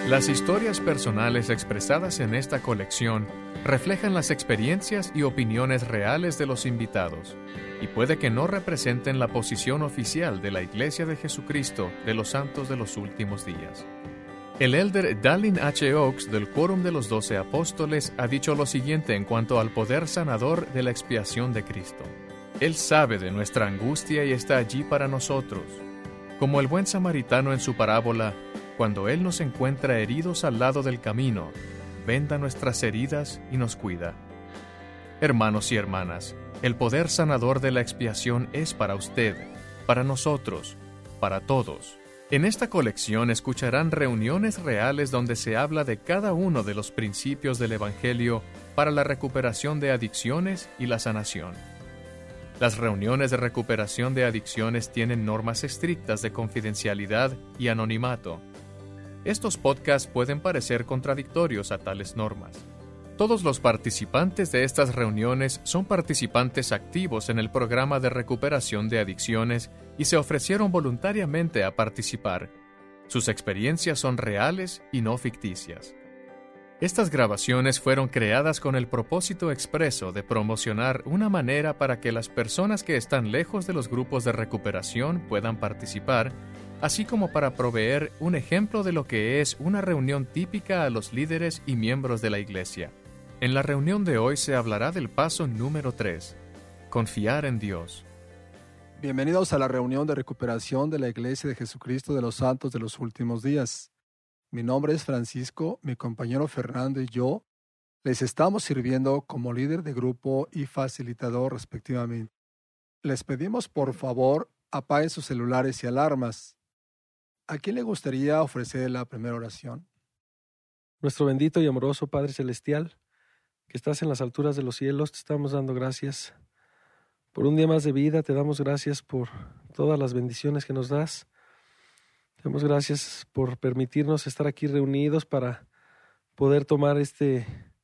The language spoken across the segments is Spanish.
Las historias personales expresadas en esta colección reflejan las experiencias y opiniones reales de los invitados, y puede que no representen la posición oficial de la Iglesia de Jesucristo de los Santos de los Últimos Días. El elder Dallin H. Oaks del Quórum de los 12 Apóstoles ha dicho lo siguiente en cuanto al poder sanador de la expiación de Cristo. Él sabe de nuestra angustia y está allí para nosotros. Como el buen samaritano en su parábola, cuando Él nos encuentra heridos al lado del camino, venda nuestras heridas y nos cuida. Hermanos y hermanas, el poder sanador de la expiación es para usted, para nosotros, para todos. En esta colección escucharán reuniones reales donde se habla de cada uno de los principios del Evangelio para la recuperación de adicciones y la sanación. Las reuniones de recuperación de adicciones tienen normas estrictas de confidencialidad y anonimato. Estos podcasts pueden parecer contradictorios a tales normas. Todos los participantes de estas reuniones son participantes activos en el programa de recuperación de adicciones y se ofrecieron voluntariamente a participar. Sus experiencias son reales y no ficticias. Estas grabaciones fueron creadas con el propósito expreso de promocionar una manera para que las personas que están lejos de los grupos de recuperación puedan participar, así como para proveer un ejemplo de lo que es una reunión típica a los líderes y miembros de la Iglesia. En la reunión de hoy se hablará del paso número 3, confiar en Dios. Bienvenidos a la reunión de recuperación de la Iglesia de Jesucristo de los Santos de los Últimos Días. Mi nombre es Francisco, mi compañero Fernando y yo les estamos sirviendo como líder de grupo y facilitador respectivamente. Les pedimos por favor apaguen sus celulares y alarmas. ¿A quién le gustaría ofrecer la primera oración? Nuestro bendito y amoroso Padre Celestial, que estás en las alturas de los cielos, te estamos dando gracias por un día más de vida, te damos gracias por todas las bendiciones que nos das, te damos gracias por permitirnos estar aquí reunidos para poder tomar este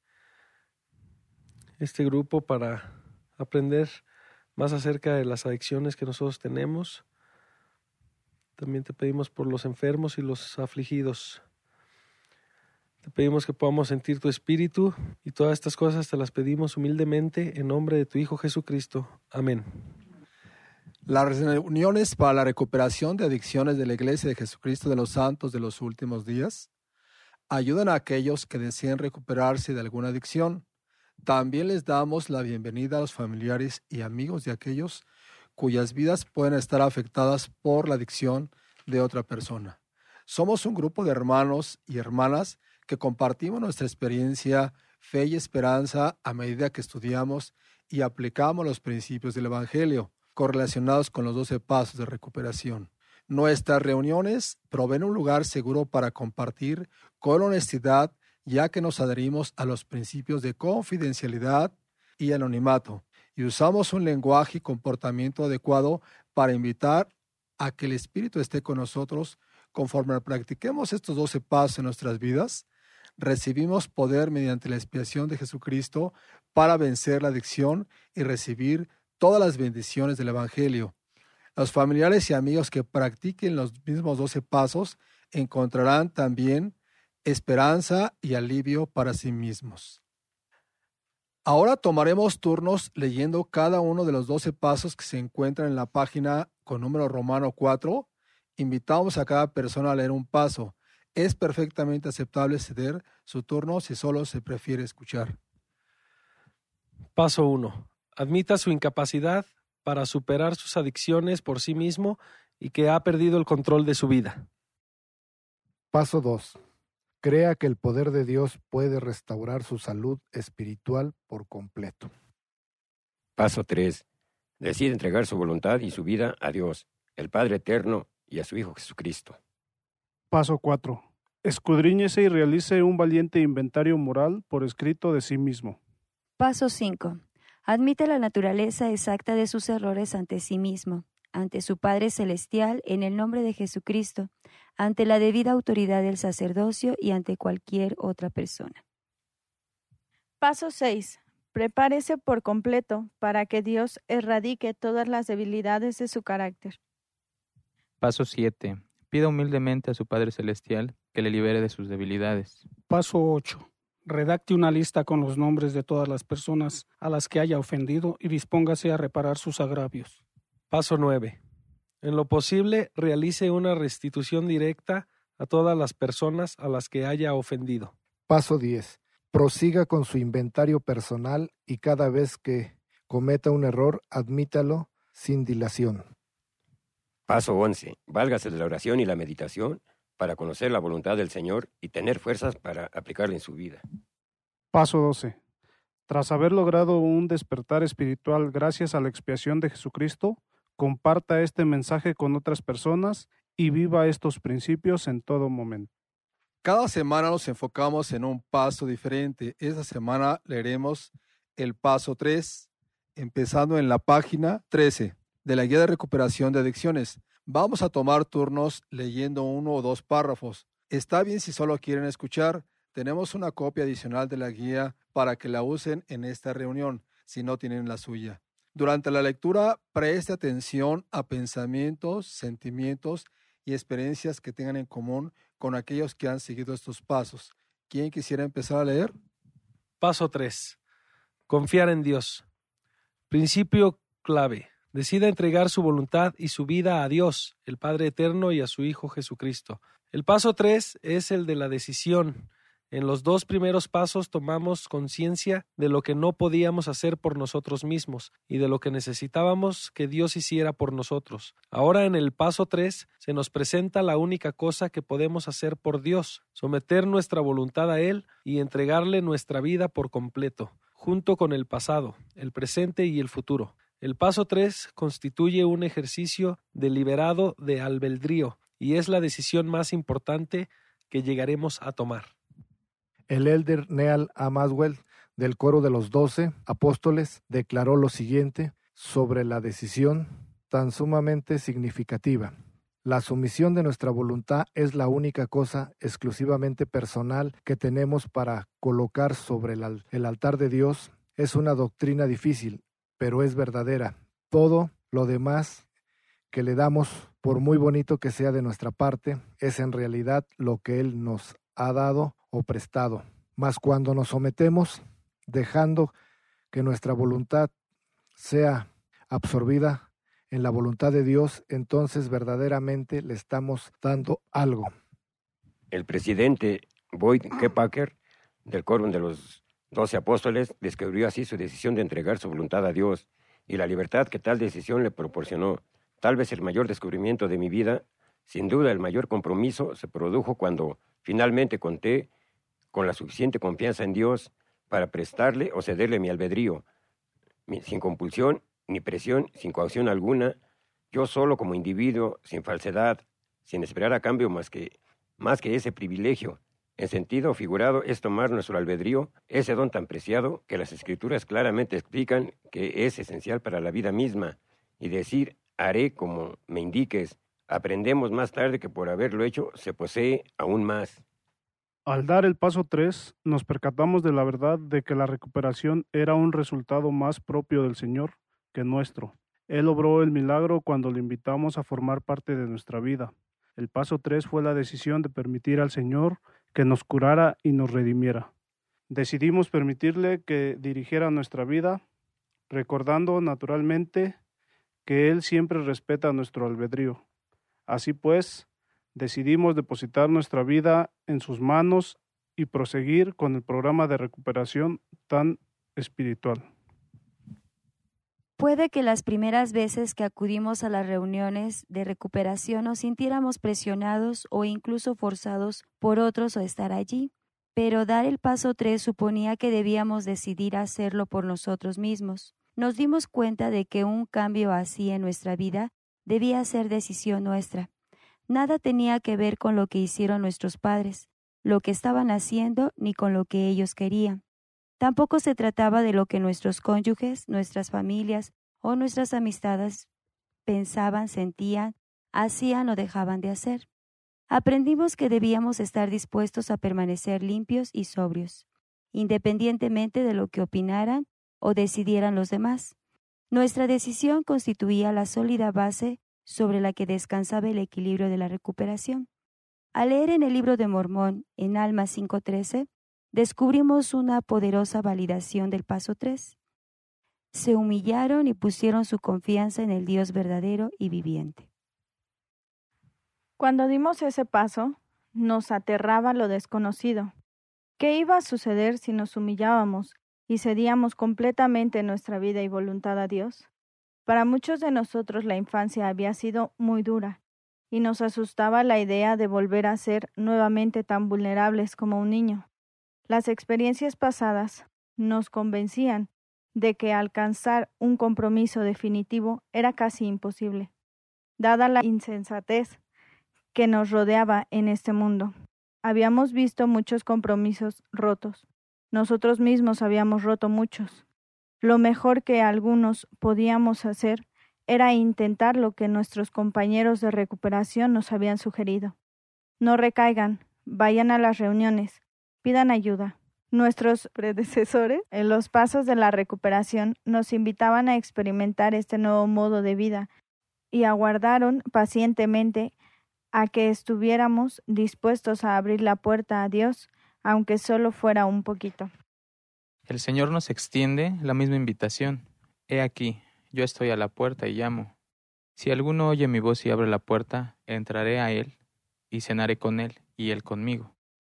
grupo para aprender más acerca de las adicciones que nosotros tenemos. También te pedimos por los enfermos y los afligidos. Te pedimos que podamos sentir tu espíritu y todas estas cosas te las pedimos humildemente en nombre de tu Hijo Jesucristo. Amén. Las reuniones para la recuperación de adicciones de la Iglesia de Jesucristo de los Santos de los Últimos Días ayudan a aquellos que deseen recuperarse de alguna adicción. También les damos la bienvenida a los familiares y amigos de aquellos cuyas vidas pueden estar afectadas por la adicción de otra persona. Somos un grupo de hermanos y hermanas que compartimos nuestra experiencia, fe y esperanza a medida que estudiamos y aplicamos los principios del Evangelio correlacionados con los 12 pasos de recuperación. Nuestras reuniones proveen un lugar seguro para compartir con honestidad, ya que nos adherimos a los principios de confidencialidad y anonimato, y usamos un lenguaje y comportamiento adecuado para invitar a que el Espíritu esté con nosotros. Conforme practiquemos estos 12 pasos en nuestras vidas, recibimos poder mediante la expiación de Jesucristo para vencer la adicción y recibir todas las bendiciones del Evangelio. Los familiares y amigos que practiquen los mismos 12 pasos encontrarán también esperanza y alivio para sí mismos. Ahora tomaremos turnos leyendo cada uno de los 12 pasos que se encuentran en la página con número romano 4. Invitamos a cada persona a leer un paso. Es perfectamente aceptable ceder su turno si solo se prefiere escuchar. Paso 1. Admita su incapacidad para superar sus adicciones por sí mismo y que ha perdido el control de su vida. Paso 2. Crea que el poder de Dios puede restaurar su salud espiritual por completo. Paso 3. Decide entregar su voluntad y su vida a Dios, el Padre Eterno, y a su Hijo Jesucristo. Paso 4. Escudriñese y realice un valiente inventario moral por escrito de sí mismo. Paso 5. Admite la naturaleza exacta de sus errores ante sí mismo, ante su Padre Celestial, en el nombre de Jesucristo, ante la debida autoridad del sacerdocio y ante cualquier otra persona. Paso 6. Prepárese por completo para que Dios erradique todas las debilidades de su carácter. Paso 7. Pida humildemente a su Padre Celestial que le libere de sus debilidades. Paso 8. Redacte una lista con los nombres de todas las personas a las que haya ofendido y dispóngase a reparar sus agravios. Paso 9. En lo posible, realice una restitución directa a todas las personas a las que haya ofendido. Paso 10. Prosiga con su inventario personal y cada vez que cometa un error, admítalo sin dilación. Paso 11. Válgase de la oración y la meditación para conocer la voluntad del Señor y tener fuerzas para aplicarla en su vida. Paso 12. Tras haber logrado un despertar espiritual gracias a la expiación de Jesucristo, comparta este mensaje con otras personas y viva estos principios en todo momento. Cada semana nos enfocamos en un paso diferente. Esta semana leeremos el paso 3, empezando en la página 13 de la Guía de Recuperación de Adicciones. Vamos a tomar turnos leyendo 1 o 2 párrafos. Está bien si solo quieren escuchar. Tenemos una copia adicional de la guía para que la usen en esta reunión, si no tienen la suya. Durante la lectura, preste atención a pensamientos, sentimientos y experiencias que tengan en común con aquellos que han seguido estos pasos. ¿Quién quisiera empezar a leer? Paso 3. Confiar en Dios. Principio clave. Decida entregar su voluntad y su vida a Dios, el Padre Eterno, y a su Hijo Jesucristo. El paso 3 es el de la decisión. En los 2 primeros pasos tomamos conciencia de lo que no podíamos hacer por nosotros mismos y de lo que necesitábamos que Dios hiciera por nosotros. Ahora en el paso 3 se nos presenta la única cosa que podemos hacer por Dios, someter nuestra voluntad a Él y entregarle nuestra vida por completo, junto con el pasado, el presente y el futuro. El paso 3 constituye un ejercicio deliberado de albedrío y es la decisión más importante que llegaremos a tomar. El elder Neal A. Maxwell, del Coro de los 12 Apóstoles, declaró lo siguiente sobre la decisión tan sumamente significativa. La sumisión de nuestra voluntad es la única cosa exclusivamente personal que tenemos para colocar sobre el altar de Dios. Es una doctrina difícil, pero es verdadera. Todo lo demás que le damos, por muy bonito que sea de nuestra parte, es en realidad lo que Él nos ha dado o prestado. Mas cuando nos sometemos, dejando que nuestra voluntad sea absorbida en la voluntad de Dios, entonces verdaderamente le estamos dando algo. El presidente Boyd K. Packer, del Coro de los 12 Apóstoles, describió así su decisión de entregar su voluntad a Dios y la libertad que tal decisión le proporcionó. Tal vez el mayor descubrimiento de mi vida, sin duda el mayor compromiso, se produjo cuando finalmente conté con la suficiente confianza en Dios para prestarle o cederle mi albedrío, sin compulsión ni presión, sin coacción alguna, yo solo como individuo, sin falsedad, sin esperar a cambio más que ese privilegio. En sentido figurado es tomar nuestro albedrío, ese don tan preciado que las Escrituras claramente explican que es esencial para la vida misma, y decir, haré como me indiques. Aprendemos más tarde que por haberlo hecho se posee aún más. Al dar el paso 3, nos percatamos de la verdad de que la recuperación era un resultado más propio del Señor que nuestro. Él obró el milagro cuando le invitamos a formar parte de nuestra vida. El paso 3 fue la decisión de permitir al Señor que nos curara y nos redimiera. Decidimos permitirle que dirigiera nuestra vida, recordando naturalmente que Él siempre respeta nuestro albedrío. Así pues, decidimos depositar nuestra vida en sus manos y proseguir con el programa de recuperación tan espiritual. Puede que las primeras veces que acudimos a las reuniones de recuperación nos sintiéramos presionados o incluso forzados por otros a estar allí, pero dar el paso 3 suponía que debíamos decidir hacerlo por nosotros mismos. Nos dimos cuenta de que un cambio así en nuestra vida debía ser decisión nuestra. Nada tenía que ver con lo que hicieron nuestros padres, lo que estaban haciendo, ni con lo que ellos querían. Tampoco se trataba de lo que nuestros cónyuges, nuestras familias o nuestras amistades pensaban, sentían, hacían o dejaban de hacer. Aprendimos que debíamos estar dispuestos a permanecer limpios y sobrios, independientemente de lo que opinaran o decidieran los demás. Nuestra decisión constituía la sólida base sobre la que descansaba el equilibrio de la recuperación. Al leer en el libro de Mormón, en Alma 5:13, descubrimos una poderosa validación del paso 3. Se humillaron y pusieron su confianza en el Dios verdadero y viviente. Cuando dimos ese paso, nos aterraba lo desconocido. ¿Qué iba a suceder si nos humillábamos y cedíamos completamente nuestra vida y voluntad a Dios? Para muchos de nosotros la infancia había sido muy dura y nos asustaba la idea de volver a ser nuevamente tan vulnerables como un niño. Las experiencias pasadas nos convencían de que alcanzar un compromiso definitivo era casi imposible, dada la insensatez que nos rodeaba en este mundo. Habíamos visto muchos compromisos rotos. Nosotros mismos habíamos roto muchos. Lo mejor que algunos podíamos hacer era intentar lo que nuestros compañeros de recuperación nos habían sugerido. No recaigan, vayan a las reuniones, pidan ayuda. Nuestros predecesores, en los pasos de la recuperación, nos invitaban a experimentar este nuevo modo de vida y aguardaron pacientemente a que estuviéramos dispuestos a abrir la puerta a Dios, aunque solo fuera un poquito. El Señor nos extiende la misma invitación. He aquí, yo estoy a la puerta y llamo. Si alguno oye mi voz y abre la puerta, entraré a él y cenaré con él y él conmigo.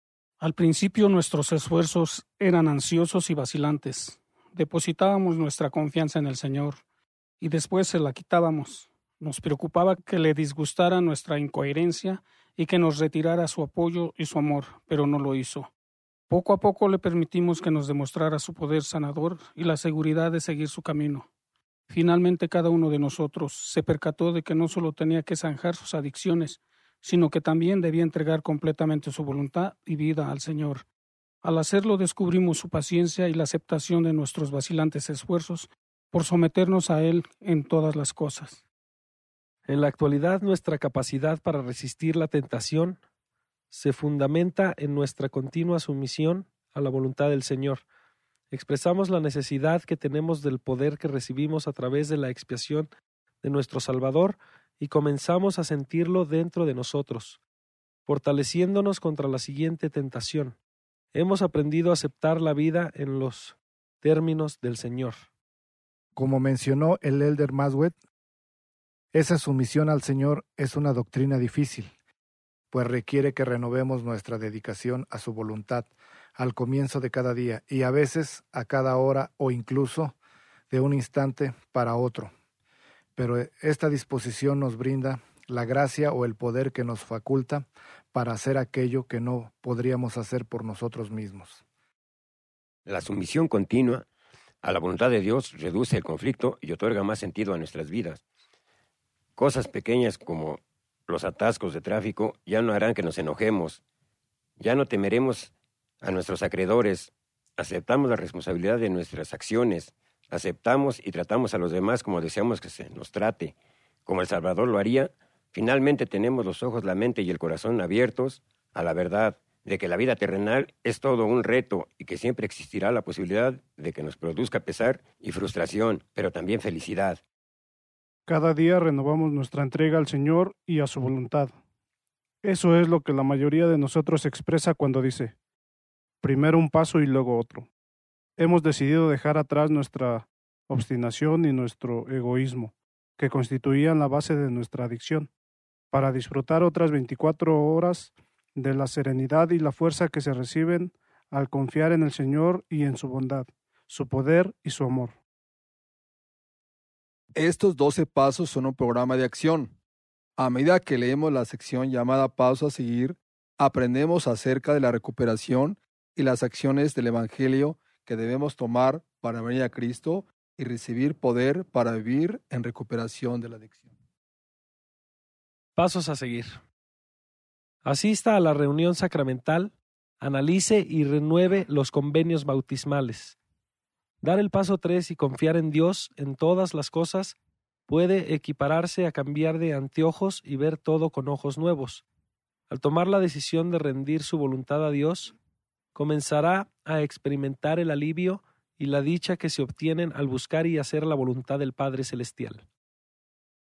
Al principio nuestros esfuerzos eran ansiosos y vacilantes. Depositábamos nuestra confianza en el Señor y después se la quitábamos. Nos preocupaba que le disgustara nuestra incoherencia y que nos retirara su apoyo y su amor, pero no lo hizo. Poco a poco le permitimos que nos demostrara su poder sanador y la seguridad de seguir su camino. Finalmente cada uno de nosotros se percató de que no solo tenía que zanjar sus adicciones, sino que también debía entregar completamente su voluntad y vida al Señor. Al hacerlo descubrimos su paciencia y la aceptación de nuestros vacilantes esfuerzos por someternos a Él en todas las cosas. En la actualidad, nuestra capacidad para resistir la tentación se fundamenta en nuestra continua sumisión a la voluntad del Señor. Expresamos la necesidad que tenemos del poder que recibimos a través de la expiación de nuestro Salvador y comenzamos a sentirlo dentro de nosotros, fortaleciéndonos contra la siguiente tentación. Hemos aprendido a aceptar la vida en los términos del Señor. Como mencionó el elder Maswell, esa sumisión al Señor es una doctrina difícil, pues requiere que renovemos nuestra dedicación a su voluntad al comienzo de cada día y a veces a cada hora o incluso de un instante para otro. Pero esta disposición nos brinda la gracia o el poder que nos faculta para hacer aquello que no podríamos hacer por nosotros mismos. La sumisión continua a la voluntad de Dios reduce el conflicto y otorga más sentido a nuestras vidas. Cosas pequeñas como los atascos de tráfico ya no harán que nos enojemos, ya no temeremos a nuestros acreedores, aceptamos la responsabilidad de nuestras acciones, aceptamos y tratamos a los demás como deseamos que se nos trate, como el Salvador lo haría. Finalmente tenemos los ojos, la mente y el corazón abiertos a la verdad de que la vida terrenal es todo un reto y que siempre existirá la posibilidad de que nos produzca pesar y frustración, pero también felicidad. Cada día renovamos nuestra entrega al Señor y a su voluntad. Eso es lo que la mayoría de nosotros expresa cuando dice, primero un paso y luego otro. Hemos decidido dejar atrás nuestra obstinación y nuestro egoísmo, que constituían la base de nuestra adicción, para disfrutar otras 24 horas de la serenidad y la fuerza que se reciben al confiar en el Señor y en su bondad, su poder y su amor. Estos 12 pasos son un programa de acción. A medida que leemos la sección llamada Pasos a seguir, aprendemos acerca de la recuperación y las acciones del Evangelio que debemos tomar para venir a Cristo y recibir poder para vivir en recuperación de la adicción. Pasos a seguir. Asista a la reunión sacramental, analice y renueve los convenios bautismales. Dar el paso 3 y confiar en Dios en todas las cosas puede equipararse a cambiar de anteojos y ver todo con ojos nuevos. Al tomar la decisión de rendir su voluntad a Dios, comenzará a experimentar el alivio y la dicha que se obtienen al buscar y hacer la voluntad del Padre Celestial.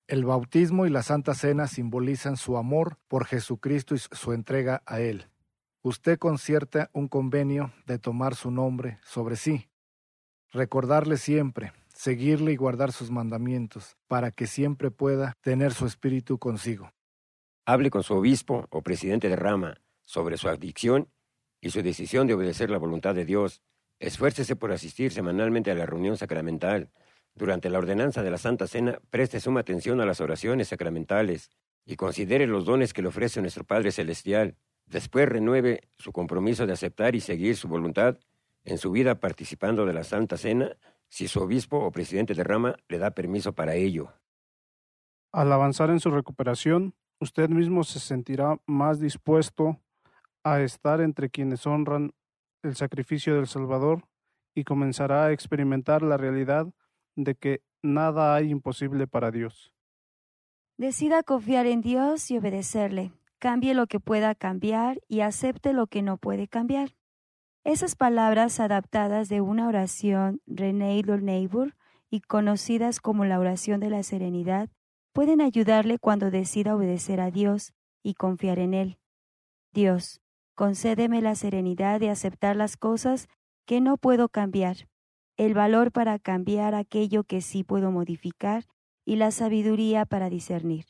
El bautismo y la Santa Cena simbolizan su amor por Jesucristo y su entrega a Él. Usted concierta un convenio de tomar su nombre sobre sí, recordarle siempre, seguirle y guardar sus mandamientos, para que siempre pueda tener su espíritu consigo. Hable con su obispo o presidente de rama sobre su adicción y su decisión de obedecer la voluntad de Dios. Esfuércese por asistir semanalmente a la reunión sacramental. Durante la ordenanza de la Santa Cena, preste suma atención a las oraciones sacramentales y considere los dones que le ofrece nuestro Padre Celestial. Después renueve su compromiso de aceptar y seguir su voluntad en su vida participando de la Santa Cena, si su obispo o presidente de rama le da permiso para ello. Al avanzar en su recuperación, usted mismo se sentirá más dispuesto a estar entre quienes honran el sacrificio del Salvador y comenzará a experimentar la realidad de que nada hay imposible para Dios. Decida confiar en Dios y obedecerle. Cambie lo que pueda cambiar y acepte lo que no puede cambiar. Esas palabras adaptadas de una oración René Niebuhr y conocidas como la oración de la serenidad pueden ayudarle cuando decida obedecer a Dios y confiar en Él. Dios, concédeme la serenidad de aceptar las cosas que no puedo cambiar, el valor para cambiar aquello que sí puedo modificar y la sabiduría para discernir.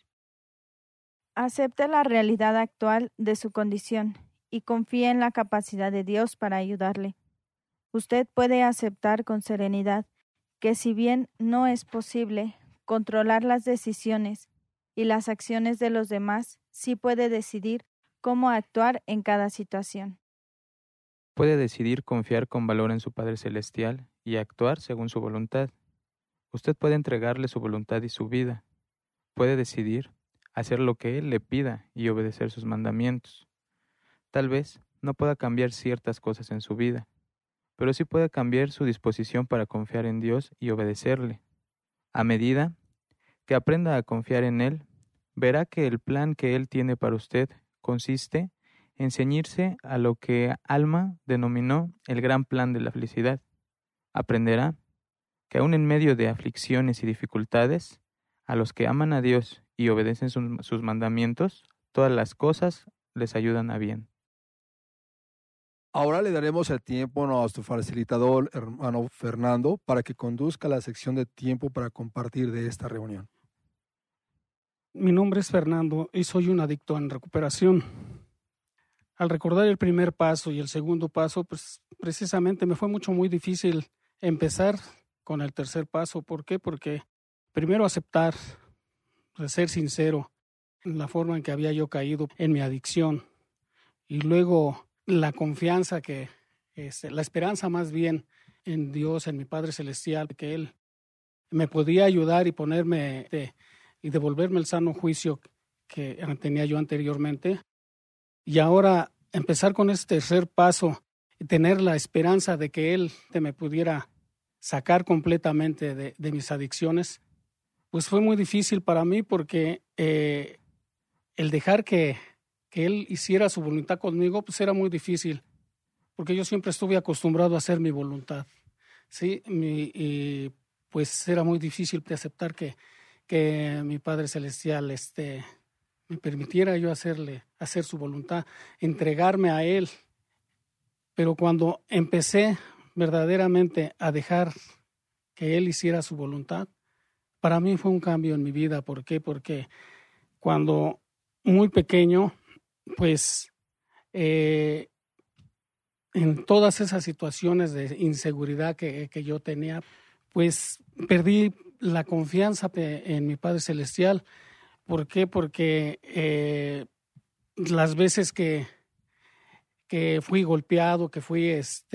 Acepte la realidad actual de su condición y confíe en la capacidad de Dios para ayudarle. Usted puede aceptar con serenidad que si bien no es posible controlar las decisiones y las acciones de los demás, sí puede decidir cómo actuar en cada situación. Puede decidir confiar con valor en su Padre Celestial y actuar según su voluntad. Usted puede entregarle su voluntad y su vida. Puede decidir hacer lo que Él le pida y obedecer sus mandamientos. Tal vez no pueda cambiar ciertas cosas en su vida, pero sí puede cambiar su disposición para confiar en Dios y obedecerle. A medida que aprenda a confiar en Él, verá que el plan que Él tiene para usted consiste en ceñirse a lo que Alma denominó el gran plan de la felicidad. Aprenderá que aun en medio de aflicciones y dificultades, a los que aman a Dios y obedecen sus mandamientos, todas las cosas les ayudan a bien. Ahora le daremos el tiempo a nuestro facilitador, hermano Fernando, para que conduzca la sección de tiempo para compartir de esta reunión. Mi nombre es Fernando y soy un adicto en recuperación. Al recordar el primer paso y el segundo paso, pues precisamente me fue muy difícil empezar con el tercer paso. ¿Por qué? Porque primero aceptar, ser sincero en la forma en que había yo caído en mi adicción, y luego la confianza la esperanza más bien en Dios, en mi Padre Celestial, que Él me podía ayudar y y devolverme el sano juicio que tenía yo anteriormente. Y ahora empezar con este tercer paso y tener la esperanza de que Él me pudiera sacar completamente de mis adicciones, pues fue muy difícil para mí porque el dejar que Él hiciera su voluntad conmigo, pues era muy difícil, porque yo siempre estuve acostumbrado a hacer mi voluntad, ¿sí? Y pues era muy difícil de aceptar que mi Padre Celestial me permitiera yo hacer su voluntad, entregarme a Él. Pero cuando empecé verdaderamente a dejar que Él hiciera su voluntad, para mí fue un cambio en mi vida. ¿Por qué? Porque cuando muy pequeño, pues en todas esas situaciones de inseguridad que yo tenía, pues perdí la confianza en mi Padre Celestial. ¿Por qué? Porque las veces que fui golpeado, que fui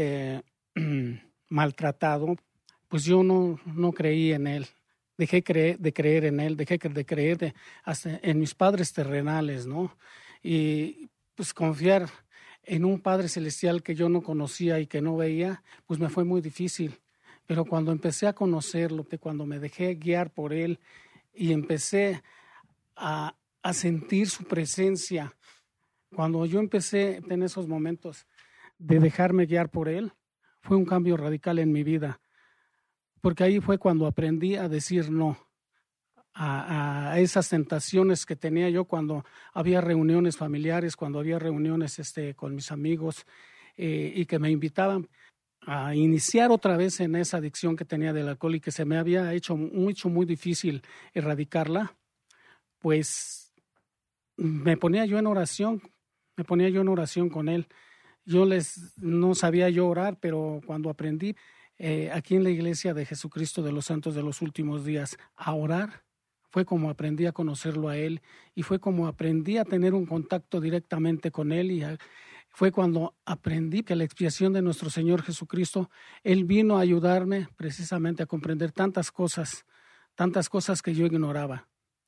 maltratado, pues yo no creí en Él. Dejé de creer en Él, dejé de creer hasta en mis padres terrenales, ¿no? Y pues confiar en un Padre Celestial que yo no conocía y que no veía, pues me fue muy difícil. Pero cuando empecé a conocerlo, cuando me dejé guiar por Él y empecé a sentir su presencia, cuando yo empecé en esos momentos de dejarme guiar por Él, fue un cambio radical en mi vida. Porque ahí fue cuando aprendí a decir no a esas tentaciones que tenía yo cuando había reuniones familiares, cuando había reuniones con mis amigos y que me invitaban a iniciar otra vez en esa adicción que tenía del alcohol y que se me había hecho muy difícil erradicarla. Pues me ponía yo en oración con él. No sabía yo orar, pero cuando aprendí aquí en la Iglesia de Jesucristo de los Santos de los Últimos Días a orar, fue como aprendí a conocerlo a él y fue como aprendí a tener un contacto directamente con él y fue cuando aprendí que la expiación de nuestro Señor Jesucristo, Él vino a ayudarme precisamente a comprender tantas cosas que yo ignoraba.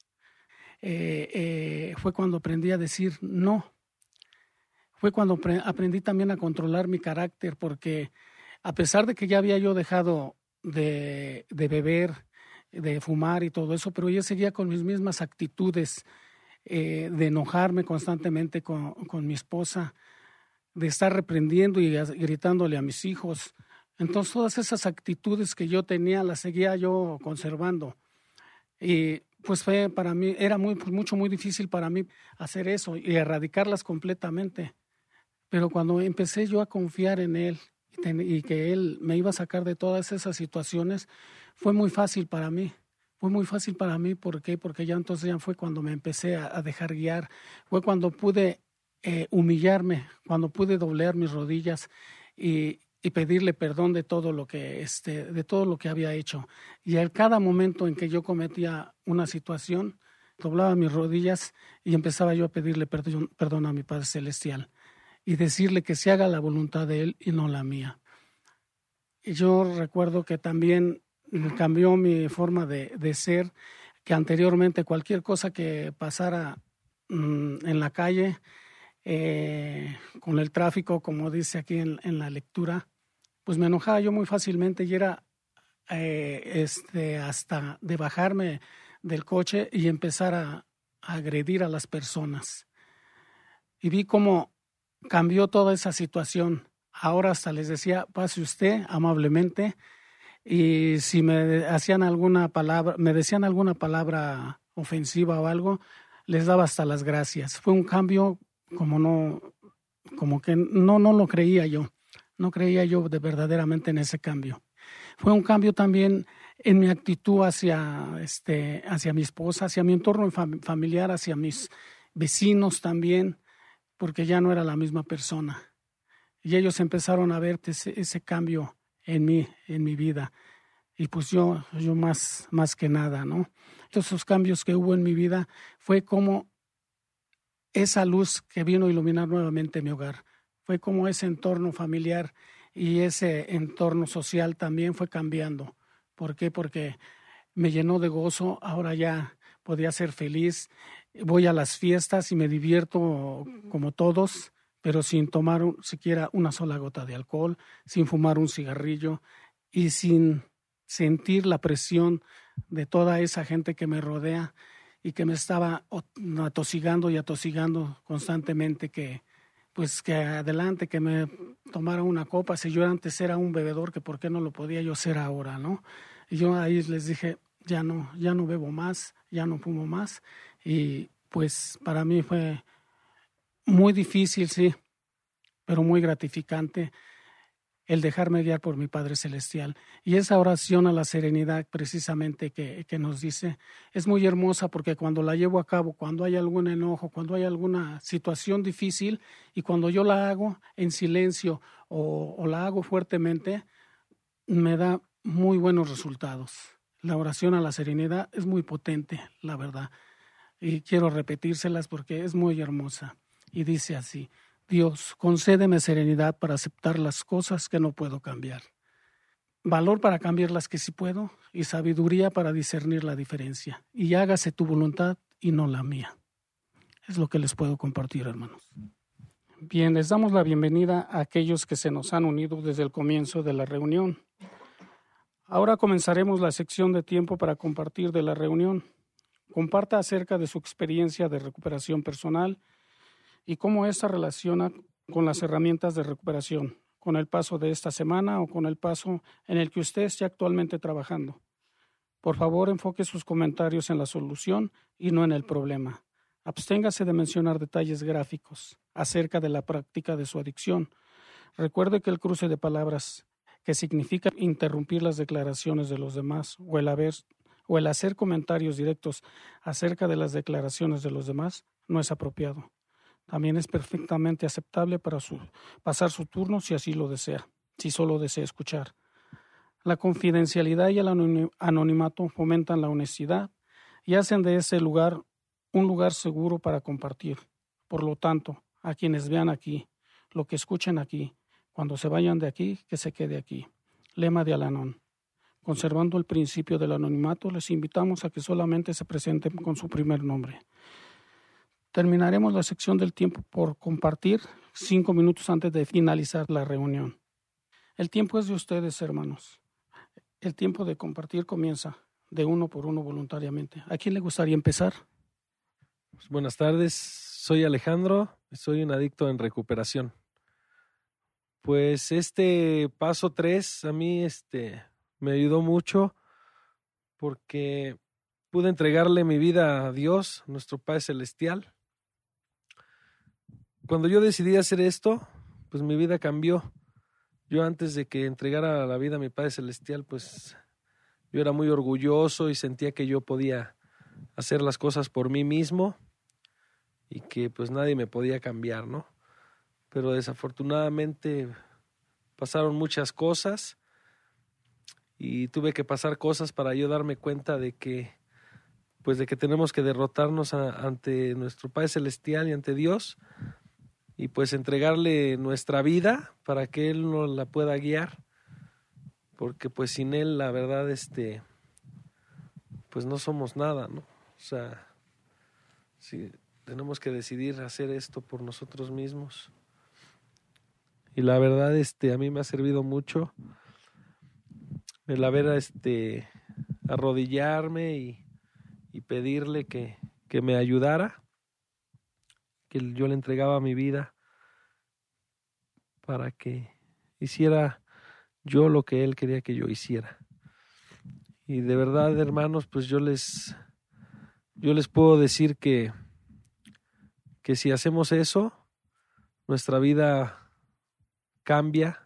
Fue cuando aprendí a decir no. Fue cuando aprendí también a controlar mi carácter, porque a pesar de que ya había yo dejado de beber, de fumar y todo eso, pero yo seguía con mis mismas actitudes de enojarme constantemente con mi esposa, de estar reprendiendo y gritándole a mis hijos. Entonces todas esas actitudes que yo tenía las seguía yo conservando. Y pues fue para mí, era muy difícil para mí hacer eso y erradicarlas completamente. Pero cuando empecé yo a confiar en Él y que Él me iba a sacar de todas esas situaciones, fue muy fácil para mí. Fue muy fácil para mí, ¿por qué? Porque ya fue cuando me empecé a dejar guiar, fue cuando pude humillarme, cuando pude doblar mis rodillas y pedirle perdón de todo lo que había hecho. Y a cada momento en que yo cometía una situación, doblaba mis rodillas y empezaba yo a pedirle perdón a mi Padre Celestial y decirle que se haga la voluntad de Él y no la mía. Y yo recuerdo que también cambió mi forma de ser, que anteriormente cualquier cosa que pasara en la calle, con el tráfico, como dice aquí en la lectura, pues me enojaba yo muy fácilmente y era hasta de bajarme del coche y empezar a agredir a las personas. Y vi cómo cambió toda esa situación. Ahora hasta les decía, pase usted amablemente, y si me decían alguna palabra ofensiva o algo, les daba hasta las gracias. Fue un cambio como que no lo creía yo. No creía yo verdaderamente en ese cambio. Fue un cambio también en mi actitud hacia mi esposa, hacia mi entorno familiar, hacia mis vecinos también, porque ya no era la misma persona. Y ellos empezaron a ver ese cambio en mi vida. Y pues yo más que nada, ¿no? Todos esos cambios que hubo en mi vida fue como esa luz que vino a iluminar nuevamente mi hogar. Fue como ese entorno familiar y ese entorno social también fue cambiando. ¿Por qué? Porque me llenó de gozo. Ahora ya podía ser feliz. Voy a las fiestas y me divierto como todos, pero sin tomar siquiera una sola gota de alcohol, sin fumar un cigarrillo y sin sentir la presión de toda esa gente que me rodea y que me estaba atosigando constantemente que adelante, que me tomara una copa. Si yo antes era un bebedor, que por qué no lo podía yo ser ahora, ¿no? Y yo ahí les dije, ya no bebo más, ya no fumo más. Y pues para mí fue muy difícil, sí, pero muy gratificante el dejarme guiar por mi Padre Celestial. Y esa oración a la serenidad precisamente que nos dice es muy hermosa, porque cuando la llevo a cabo, cuando hay algún enojo, cuando hay alguna situación difícil, y cuando yo la hago en silencio o la hago fuertemente, me da muy buenos resultados. La oración a la serenidad es muy potente, la verdad. Y quiero repetírselas porque es muy hermosa. Y dice así: Dios, concédeme serenidad para aceptar las cosas que no puedo cambiar, valor para cambiar las que sí puedo, y sabiduría para discernir la diferencia. Y hágase tu voluntad y no la mía. Es lo que les puedo compartir, hermanos. Bien, les damos la bienvenida a aquellos que se nos han unido desde el comienzo de la reunión. Ahora comenzaremos la sección de tiempo para compartir de la reunión. Comparta acerca de su experiencia de recuperación personal y cómo esta relaciona con las herramientas de recuperación, con el paso de esta semana o con el paso en el que usted esté actualmente trabajando. Por favor, enfoque sus comentarios en la solución y no en el problema. Absténgase de mencionar detalles gráficos acerca de la práctica de su adicción. Recuerde que el cruce de palabras, que significa interrumpir las declaraciones de los demás o el hacer comentarios directos acerca de las declaraciones de los demás, no es apropiado. También es perfectamente aceptable para pasar su turno si así lo desea, si solo desea escuchar. La confidencialidad y el anonimato fomentan la honestidad y hacen de ese lugar un lugar seguro para compartir. Por lo tanto, a quienes vean aquí, lo que escuchen aquí, cuando se vayan de aquí, que se quede aquí. Lema de Al-Anon. Conservando el principio del anonimato, les invitamos a que solamente se presenten con su primer nombre. Terminaremos la sección del tiempo por compartir 5 minutos antes de finalizar la reunión. El tiempo es de ustedes, hermanos. El tiempo de compartir comienza de uno por uno voluntariamente. ¿A quién le gustaría empezar? Pues buenas tardes, soy Alejandro, soy un adicto en recuperación. Pues este paso 3 a mí me ayudó mucho porque pude entregarle mi vida a Dios, nuestro Padre Celestial. Cuando yo decidí hacer esto, pues mi vida cambió. Yo antes de que entregara la vida a mi Padre Celestial, pues yo era muy orgulloso y sentía que yo podía hacer las cosas por mí mismo y que pues nadie me podía cambiar, ¿no? Pero desafortunadamente pasaron muchas cosas y tuve que pasar cosas para yo darme cuenta de que tenemos que derrotarnos ante nuestro Padre Celestial y ante Dios y pues entregarle nuestra vida para que Él nos la pueda guiar, porque pues sin Él la verdad pues no somos nada, ¿no? O sea, sí, tenemos que decidir hacer esto por nosotros mismos. Y la verdad a mí me ha servido mucho el haber arrodillarme y pedirle que me ayudara, que yo le entregaba mi vida para que hiciera yo lo que Él quería que yo hiciera. Y de verdad, hermanos, pues yo les puedo decir que si hacemos eso, nuestra vida cambia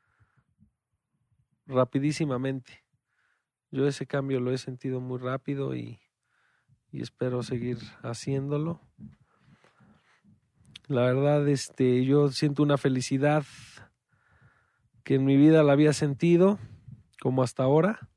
rapidísimamente. Yo ese cambio lo he sentido muy rápido y espero seguir haciéndolo. La verdad, yo siento una felicidad que en mi vida la había sentido como hasta ahora.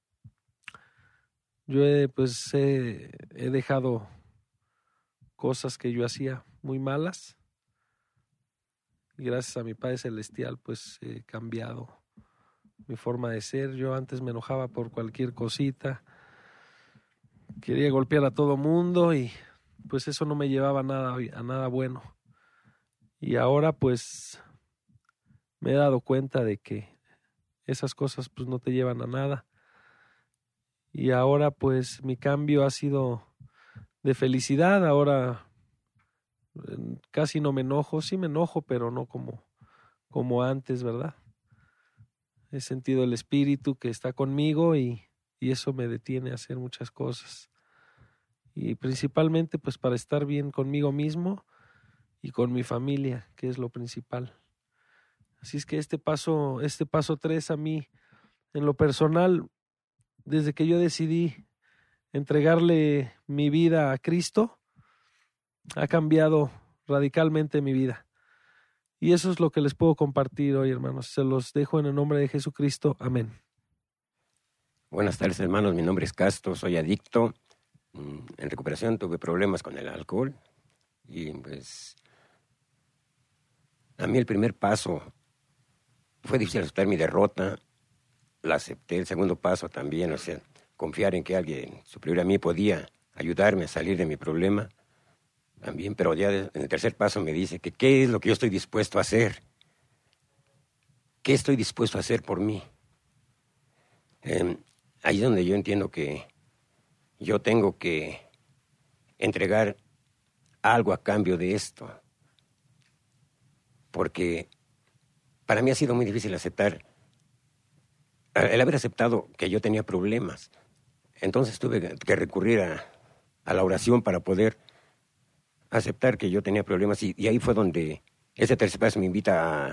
Yo he dejado cosas que yo hacía muy malas y gracias a mi Padre Celestial pues he cambiado mi forma de ser. Yo antes me enojaba por cualquier cosita, quería golpear a todo mundo y pues eso no me llevaba a nada bueno. Y ahora pues me he dado cuenta de que esas cosas pues no te llevan a nada. Y ahora pues mi cambio ha sido de felicidad. Ahora casi no me enojo, sí me enojo, pero no como antes, ¿verdad? He sentido el Espíritu que está conmigo y eso me detiene a hacer muchas cosas. Y principalmente pues para estar bien conmigo mismo y con mi familia, que es lo principal. Así es que este paso 3 a mí, en lo personal, desde que yo decidí entregarle mi vida a Cristo, ha cambiado radicalmente mi vida. Y eso es lo que les puedo compartir hoy, hermanos. Se los dejo en el nombre de Jesucristo. Amén. Buenas tardes, hermanos. Mi nombre es Castro, soy adicto. En recuperación tuve problemas con el alcohol y pues a mí el primer paso fue difícil aceptar mi derrota, la acepté. El segundo paso también, o sea, confiar en que alguien superior a mí podía ayudarme a salir de mi problema también, pero ya en el tercer paso me dice que qué es lo que yo estoy dispuesto a hacer, qué estoy dispuesto a hacer por mí. Ahí es donde yo entiendo que yo tengo que entregar algo a cambio de esto, porque para mí ha sido muy difícil aceptar, el haber aceptado que yo tenía problemas. Entonces tuve que recurrir a la oración para poder aceptar que yo tenía problemas, y ahí fue donde ese tercer paso me invita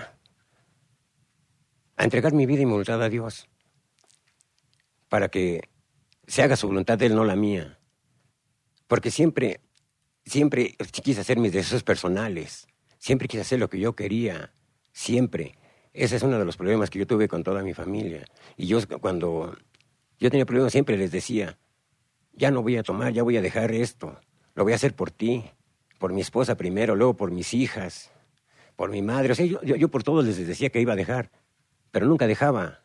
a entregar mi vida y mi voluntad a Dios, para que se haga su voluntad de Él, no la mía. Porque siempre quise hacer mis deseos personales, siempre quise hacer lo que yo quería, siempre. Ese es uno de los problemas que yo tuve con toda mi familia. Y yo, cuando yo tenía problemas, siempre les decía, ya no voy a tomar, ya voy a dejar esto, lo voy a hacer por ti, por mi esposa primero, luego por mis hijas, por mi madre. O sea, yo por todos les decía que iba a dejar, pero nunca dejaba.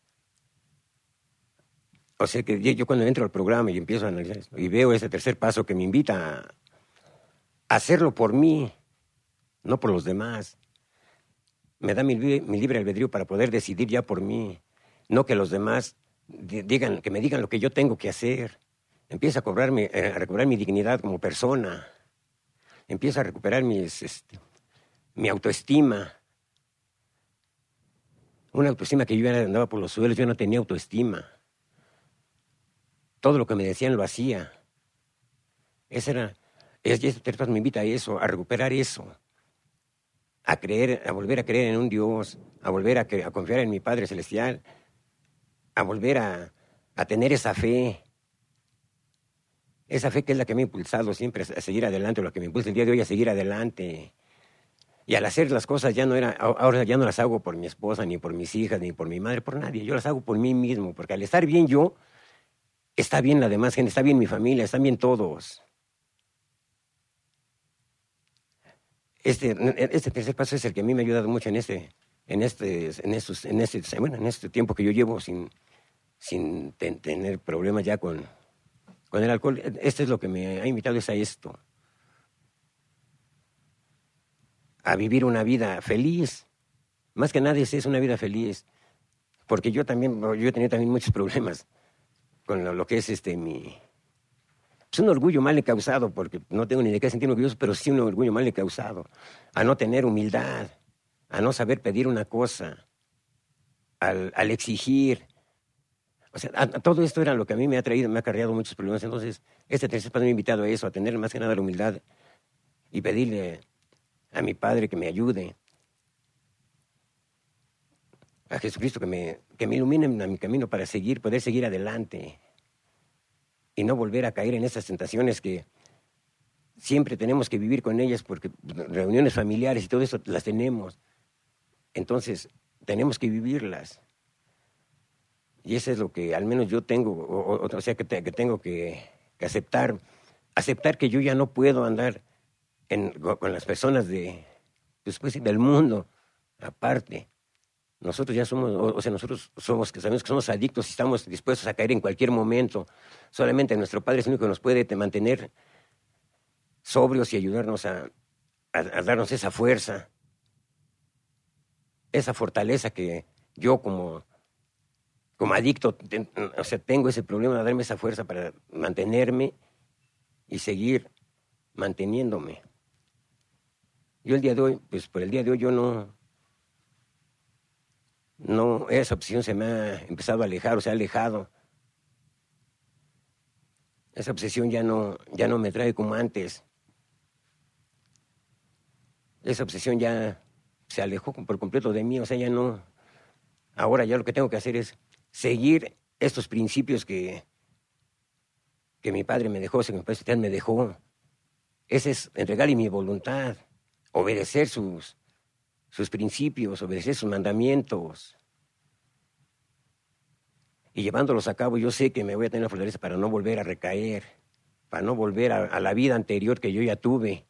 O sea que yo cuando entro al programa y empiezo a analizar esto, y veo ese tercer paso que me invita a hacerlo por mí, no por los demás. Me da mi libre albedrío para poder decidir ya por mí, no que los demás que me digan lo que yo tengo que hacer. Empiezo a recobrar mi dignidad como persona. Empiezo a recuperar mi autoestima. Una autoestima que yo ya andaba por los suelos, yo no tenía autoestima. Todo lo que me decían lo hacía. Este tercer me invita a eso, a recuperar eso, a volver a creer en un Dios, a volver a confiar en mi Padre Celestial, a volver a tener esa fe que es la que me ha impulsado siempre a seguir adelante, lo que me impulsa el día de hoy a seguir adelante. Y al hacer las cosas ahora ya no las hago por mi esposa, ni por mis hijas, ni por mi madre, por nadie. Yo las hago por mí mismo, porque al estar bien yo, está bien la demás gente, está bien mi familia, están bien todos. Este tercer paso es el que a mí me ha ayudado mucho en este tiempo que yo llevo sin tener problemas ya con el alcohol. Este es lo que me ha invitado, es a esto. A vivir una vida feliz. Más que nada es una vida feliz. Porque yo he tenido también muchos problemas con lo que es es un orgullo mal causado, porque no tengo ni de qué sentirme orgulloso, pero sí un orgullo mal causado. A no tener humildad, a no saber pedir una cosa, al exigir. O sea, todo esto era lo que a mí me ha acarreado muchos problemas. Entonces, este tercer paso me ha invitado a eso, a tener más que nada la humildad y pedirle a mi Padre que me ayude, a Jesucristo que me ilumine en mi camino para poder seguir adelante y no volver a caer en esas tentaciones que siempre tenemos que vivir con ellas, porque reuniones familiares y todo eso las tenemos. Entonces, tenemos que vivirlas. Y eso es lo que al menos yo tengo, o sea, que tengo que aceptar que yo ya no puedo andar con las personas del mundo, aparte. Nosotros ya nosotros que sabemos que somos adictos y estamos dispuestos a caer en cualquier momento. Solamente nuestro Padre es el único que nos puede mantener sobrios y ayudarnos a darnos esa fuerza, esa fortaleza que yo como adicto, tengo ese problema de darme esa fuerza para mantenerme y seguir manteniéndome. Yo el día de hoy, por el día de hoy yo no, esa obsesión se me ha empezado a alejar, o se ha alejado. Esa obsesión ya no me trae como antes. Esa obsesión ya se alejó por completo de mí, o sea, ya no. Ahora ya lo que tengo que hacer es seguir estos principios que mi Padre me dejó, que mi Padre Celestial me dejó. Ese es entregarle mi voluntad, obedecer sus principios, obedecer sus mandamientos. Y llevándolos a cabo, yo sé que me voy a tener la fortaleza para no volver a recaer, para no volver a la vida anterior que yo ya tuve.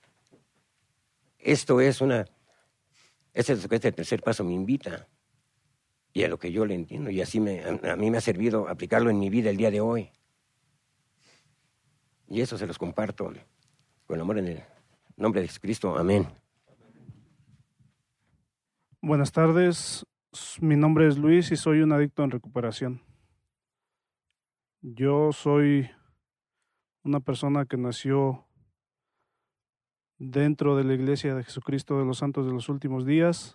Esto es lo que este tercer paso me invita, y a lo que yo le entiendo, y así a mí me ha servido aplicarlo en mi vida el día de hoy. Y eso se los comparto con amor en el nombre de Jesucristo. Amén. Buenas tardes, mi nombre es Luis y soy un adicto en recuperación. Yo soy una persona que nació dentro de la Iglesia de Jesucristo de los Santos de los Últimos Días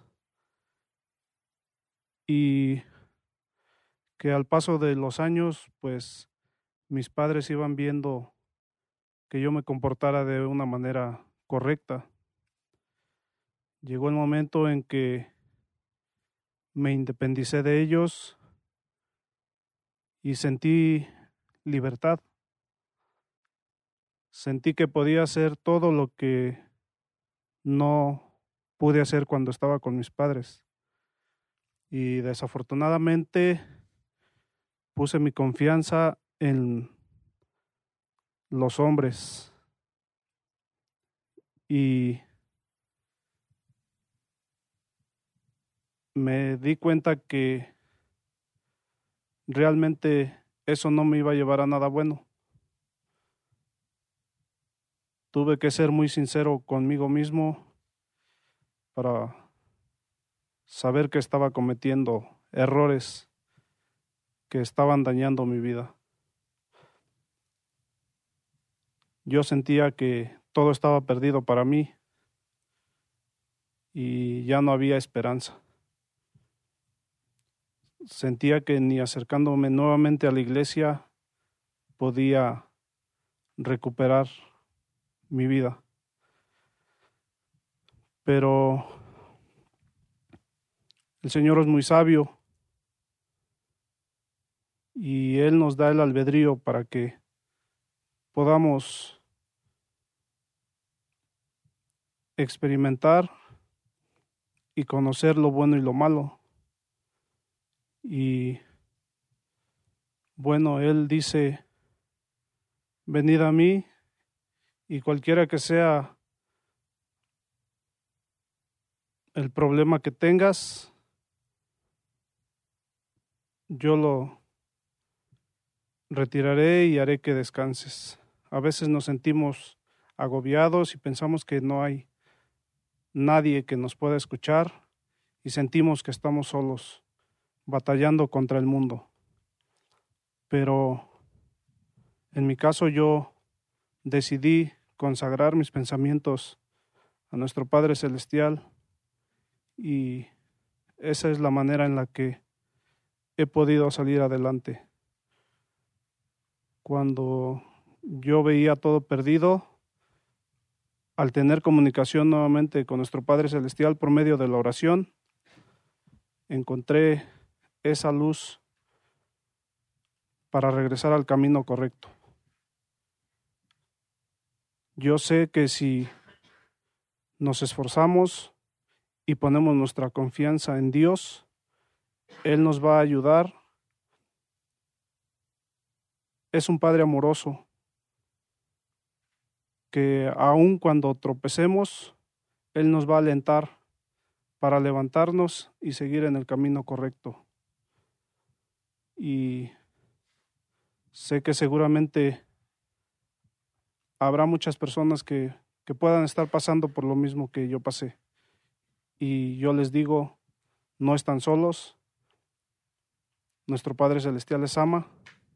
y que al paso de los años, pues mis padres iban viendo que yo me comportara de una manera correcta. Llegó el momento en que me independicé de ellos y sentí libertad. Sentí que podía hacer todo lo que no pude hacer cuando estaba con mis padres. Y desafortunadamente puse mi confianza en los hombres y me di cuenta que realmente eso no me iba a llevar a nada bueno. Tuve que ser muy sincero conmigo mismo para saber que estaba cometiendo errores que estaban dañando mi vida. Yo sentía que todo estaba perdido para mí y ya no había esperanza. Sentía que ni acercándome nuevamente a la iglesia podía recuperar mi vida. Pero el Señor es muy sabio y Él nos da el albedrío para que podamos experimentar y conocer lo bueno y lo malo. Y bueno, Él dice, venid a mí, y cualquiera que sea el problema que tengas, yo lo retiraré y haré que descanses. A veces nos sentimos agobiados y pensamos que no hay nadie que nos pueda escuchar y sentimos que estamos solos, batallando contra el mundo. Pero en mi caso yo decidí consagrar mis pensamientos a nuestro Padre Celestial y esa es la manera en la que he podido salir adelante. Cuando yo veía todo perdido, al tener comunicación nuevamente con nuestro Padre Celestial por medio de la oración, encontré esa luz para regresar al camino correcto. Yo sé que si nos esforzamos y ponemos nuestra confianza en Dios, Él nos va a ayudar. Es un Padre amoroso que aun cuando tropecemos, Él nos va a alentar para levantarnos y seguir en el camino correcto. Y sé que seguramente habrá muchas personas que puedan estar pasando por lo mismo que yo pasé. Y yo les digo, no están solos. Nuestro Padre Celestial les ama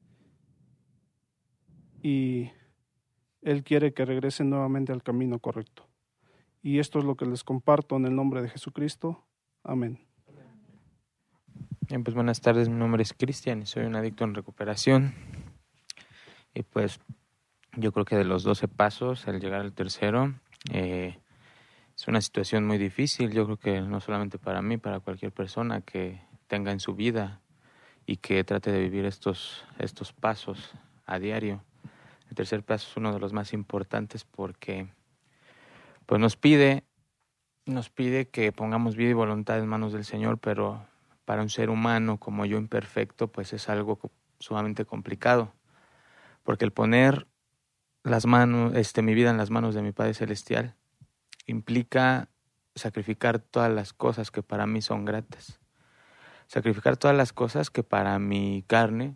y Él quiere que regresen nuevamente al camino correcto. Y esto es lo que les comparto en el nombre de Jesucristo. Amén. Bien, pues buenas tardes, mi nombre es Cristian y soy un adicto en recuperación. Y pues yo creo que de los 12 pasos, al llegar al tercero, es una situación muy difícil. Yo creo que no solamente para mí, para cualquier persona que tenga en su vida y que trate de vivir estos pasos a diario. El tercer paso es uno de los más importantes porque pues nos pide que pongamos vida y voluntad en manos del Señor, pero para un ser humano como yo imperfecto, pues es algo sumamente complicado, porque el poner mi vida en las manos de mi Padre Celestial implica sacrificar todas las cosas que para mí son gratas, sacrificar todas las cosas que para mi carne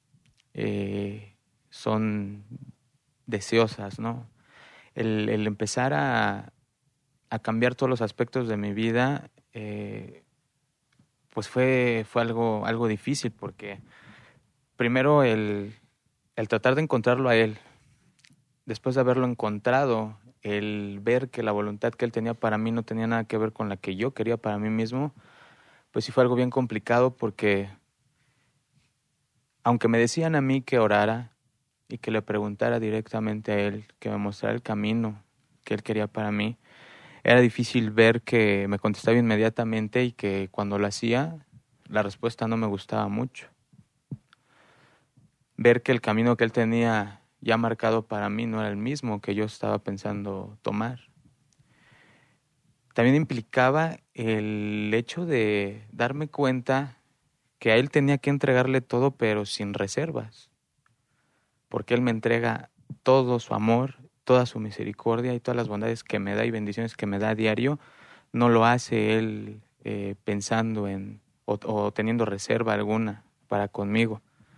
son deseosas, ¿no? El empezar a cambiar todos los aspectos de mi vida, pues fue algo difícil, porque primero el tratar de encontrarlo a Él, después de haberlo encontrado, el ver que la voluntad que Él tenía para mí no tenía nada que ver con la que yo quería para mí mismo, pues sí fue algo bien complicado, porque aunque me decían a mí que orara y que le preguntara directamente a Él, que me mostrara el camino que Él quería para mí. Era difícil ver que me contestaba inmediatamente y que cuando lo hacía, la respuesta no me gustaba mucho. Ver que el camino que Él tenía ya marcado para mí no era el mismo que yo estaba pensando tomar. También implicaba el hecho de darme cuenta que a Él tenía que entregarle todo, pero sin reservas, porque Él me entrega todo su amor, toda su misericordia y todas las bondades que me da y bendiciones que me da a diario. No lo hace Él pensando en o teniendo reserva alguna para conmigo.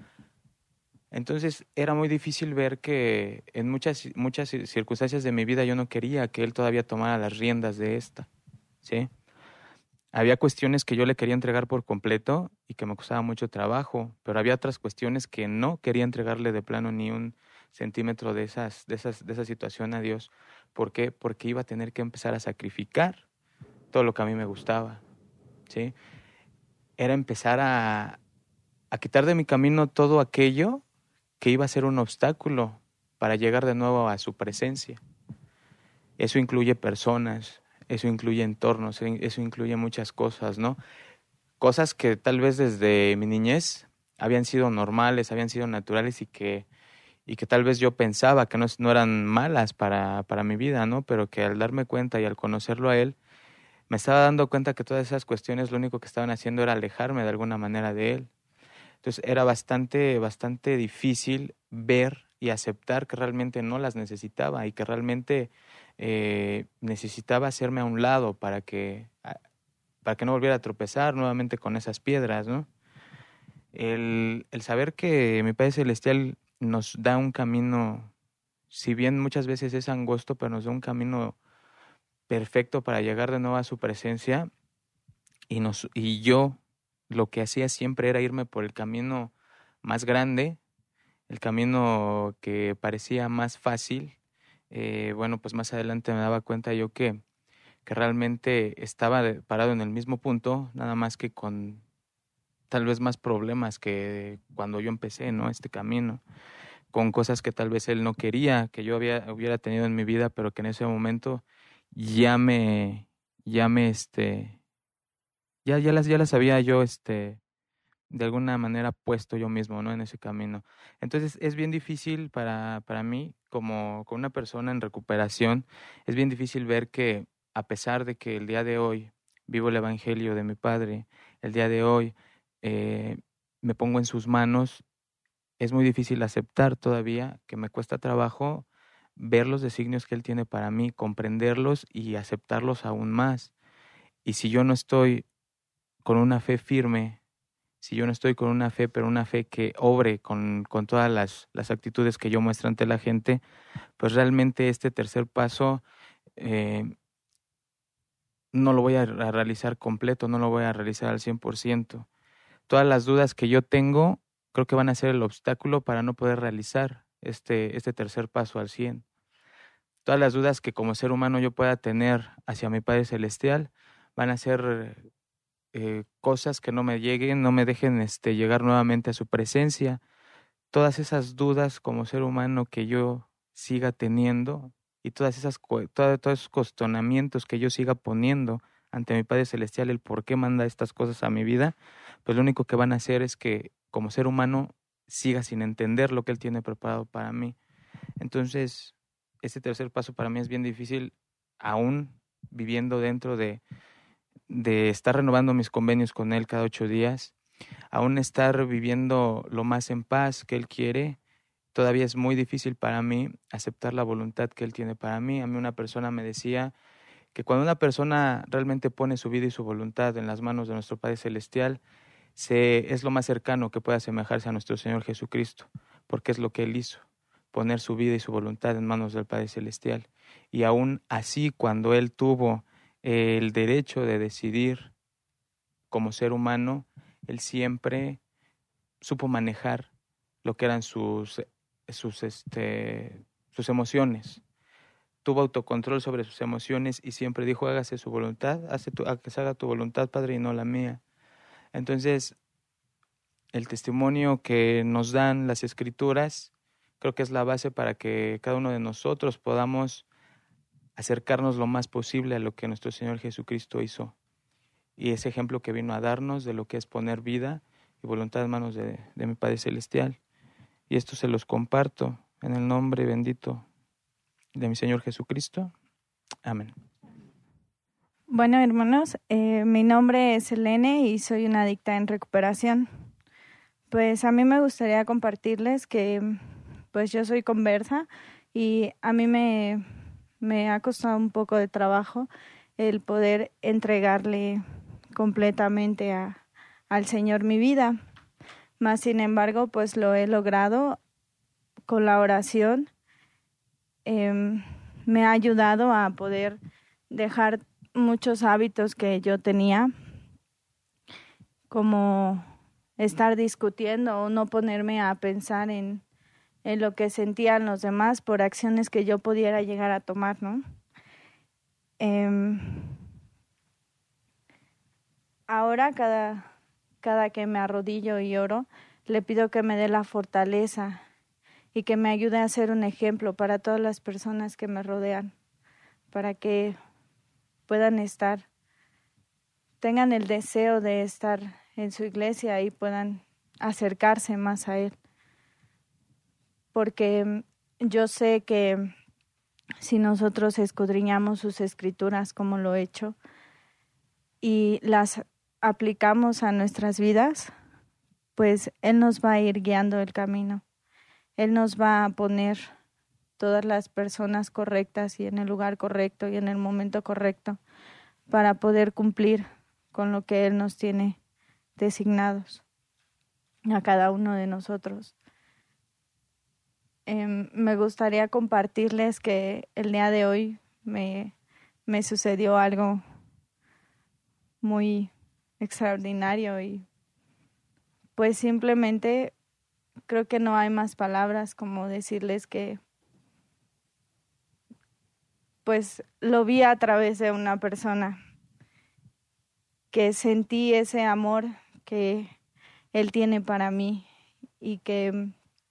Entonces era muy difícil ver que en muchas circunstancias de mi vida yo no quería que Él todavía tomara las riendas de esta, ¿sí? Había cuestiones que yo le quería entregar por completo y que me costaba mucho trabajo, pero había otras cuestiones que no quería entregarle de plano ni un centímetro de esa situación a Dios. ¿Por qué? Porque iba a tener que empezar a sacrificar todo lo que a mí me gustaba, ¿sí? Era empezar a quitar de mi camino todo aquello que iba a ser un obstáculo para llegar de nuevo a su presencia. Eso incluye personas, eso incluye entornos, eso incluye muchas cosas, ¿no? Cosas que tal vez desde mi niñez habían sido normales, habían sido naturales y que tal vez yo pensaba que no eran malas para mi vida, ¿no? Pero que al darme cuenta y al conocerlo a Él, me estaba dando cuenta que todas esas cuestiones lo único que estaban haciendo era alejarme de alguna manera de Él. Entonces era bastante difícil ver y aceptar que realmente no las necesitaba y que realmente necesitaba hacerme a un lado para que no volviera a tropezar nuevamente con esas piedras, ¿no? El saber que mi Padre Celestial nos da un camino, si bien muchas veces es angosto, pero nos da un camino perfecto para llegar de nuevo a su presencia, y yo lo que hacía siempre era irme por el camino más grande, el camino que parecía más fácil. Bueno, pues más adelante me daba cuenta yo que realmente estaba parado en el mismo punto, nada más que con tal vez más problemas que cuando yo empecé, ¿no? Este camino, con cosas que tal vez Él no quería que yo hubiera tenido en mi vida, pero que en ese momento ya las había yo de alguna manera puesto yo mismo, ¿no? En ese camino. Entonces es bien difícil para mí, como una persona en recuperación, es bien difícil ver que a pesar de que el día de hoy vivo el Evangelio de mi Padre, el día de hoy me pongo en sus manos, es muy difícil aceptar todavía, que me cuesta trabajo ver los designios que Él tiene para mí, comprenderlos y aceptarlos aún más. Y si yo no estoy con una fe firme, si yo no estoy con una fe, pero una fe que obre con todas las actitudes que yo muestro ante la gente, pues realmente este tercer paso no lo voy a realizar completo, no lo voy a realizar al 100%. Todas las dudas que yo tengo creo que van a ser el obstáculo para no poder realizar este tercer paso al 100%. Todas las dudas que como ser humano yo pueda tener hacia mi Padre Celestial van a ser cosas que no me lleguen, no me dejen llegar nuevamente a su presencia. Todas esas dudas como ser humano que yo siga teniendo y todos esos cuestionamientos que yo siga poniendo ante mi Padre Celestial, el por qué manda estas cosas a mi vida, pues lo único que van a hacer es que como ser humano siga sin entender lo que Él tiene preparado para mí. Entonces, este tercer paso para mí es bien difícil, aún viviendo dentro de estar renovando mis convenios con Él cada 8 días, aún estar viviendo lo más en paz que Él quiere. Todavía es muy difícil para mí aceptar la voluntad que Él tiene para mí. A mí una persona me decía que cuando una persona realmente pone su vida y su voluntad en las manos de nuestro Padre Celestial, es lo más cercano que puede asemejarse a nuestro Señor Jesucristo, porque es lo que Él hizo, poner su vida y su voluntad en manos del Padre Celestial. Y aún así, cuando Él tuvo el derecho de decidir como ser humano, Él siempre supo manejar lo que eran sus emociones. Tuvo autocontrol sobre sus emociones y siempre dijo: hágase su voluntad, que se haga tu voluntad, Padre, y no la mía. Entonces, el testimonio que nos dan las Escrituras creo que es la base para que cada uno de nosotros podamos acercarnos lo más posible a lo que nuestro Señor Jesucristo hizo. Y ese ejemplo que vino a darnos de lo que es poner vida y voluntad en manos de mi Padre Celestial. Y esto se los comparto en el nombre bendito de mi Señor Jesucristo. Amén. Bueno, hermanos, mi nombre es Elene y soy una adicta en recuperación. Pues a mí me gustaría compartirles que pues yo soy conversa y a mí me ha costado un poco de trabajo el poder entregarle completamente al Señor mi vida. Mas, sin embargo, pues lo he logrado con la oración. Me ha ayudado a poder dejar muchos hábitos que yo tenía, como estar discutiendo o no ponerme a pensar en lo que sentían los demás por acciones que yo pudiera llegar a tomar, ¿no? Ahora cada que me arrodillo y oro, le pido que me dé la fortaleza y que me ayude a ser un ejemplo para todas las personas que me rodean, para que puedan tengan el deseo de estar en su iglesia y puedan acercarse más a Él. Porque yo sé que si nosotros escudriñamos sus escrituras como lo he hecho y las aplicamos a nuestras vidas, pues Él nos va a ir guiando el camino. Él nos va a poner todas las personas correctas y en el lugar correcto y en el momento correcto para poder cumplir con lo que Él nos tiene designados a cada uno de nosotros. Me gustaría compartirles que el día de hoy me sucedió algo muy extraordinario y pues simplemente creo que no hay más palabras como decirles que pues lo vi a través de una persona, que sentí ese amor que Él tiene para mí y que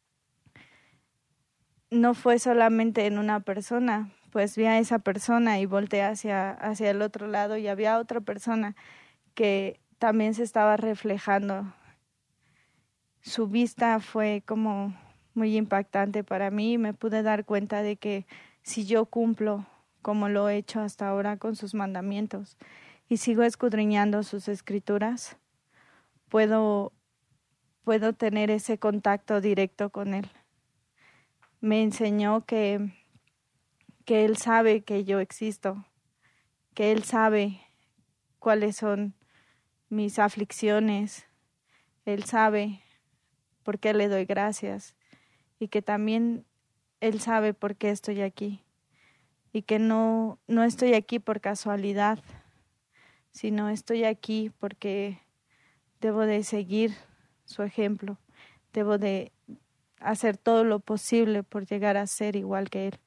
no fue solamente en una persona, pues vi a esa persona y volteé hacia el otro lado y había otra persona que también se estaba reflejando. Su vista fue como muy impactante para mí y me pude dar cuenta de que si yo cumplo como lo he hecho hasta ahora con sus mandamientos y sigo escudriñando sus escrituras, puedo tener ese contacto directo con Él. Me enseñó que Él sabe que yo existo, que Él sabe cuáles son mis aflicciones, Él sabe por qué le doy gracias y que también Él sabe por qué estoy aquí y que no estoy aquí por casualidad, sino estoy aquí porque debo de seguir su ejemplo, debo de hacer todo lo posible por llegar a ser igual que Él.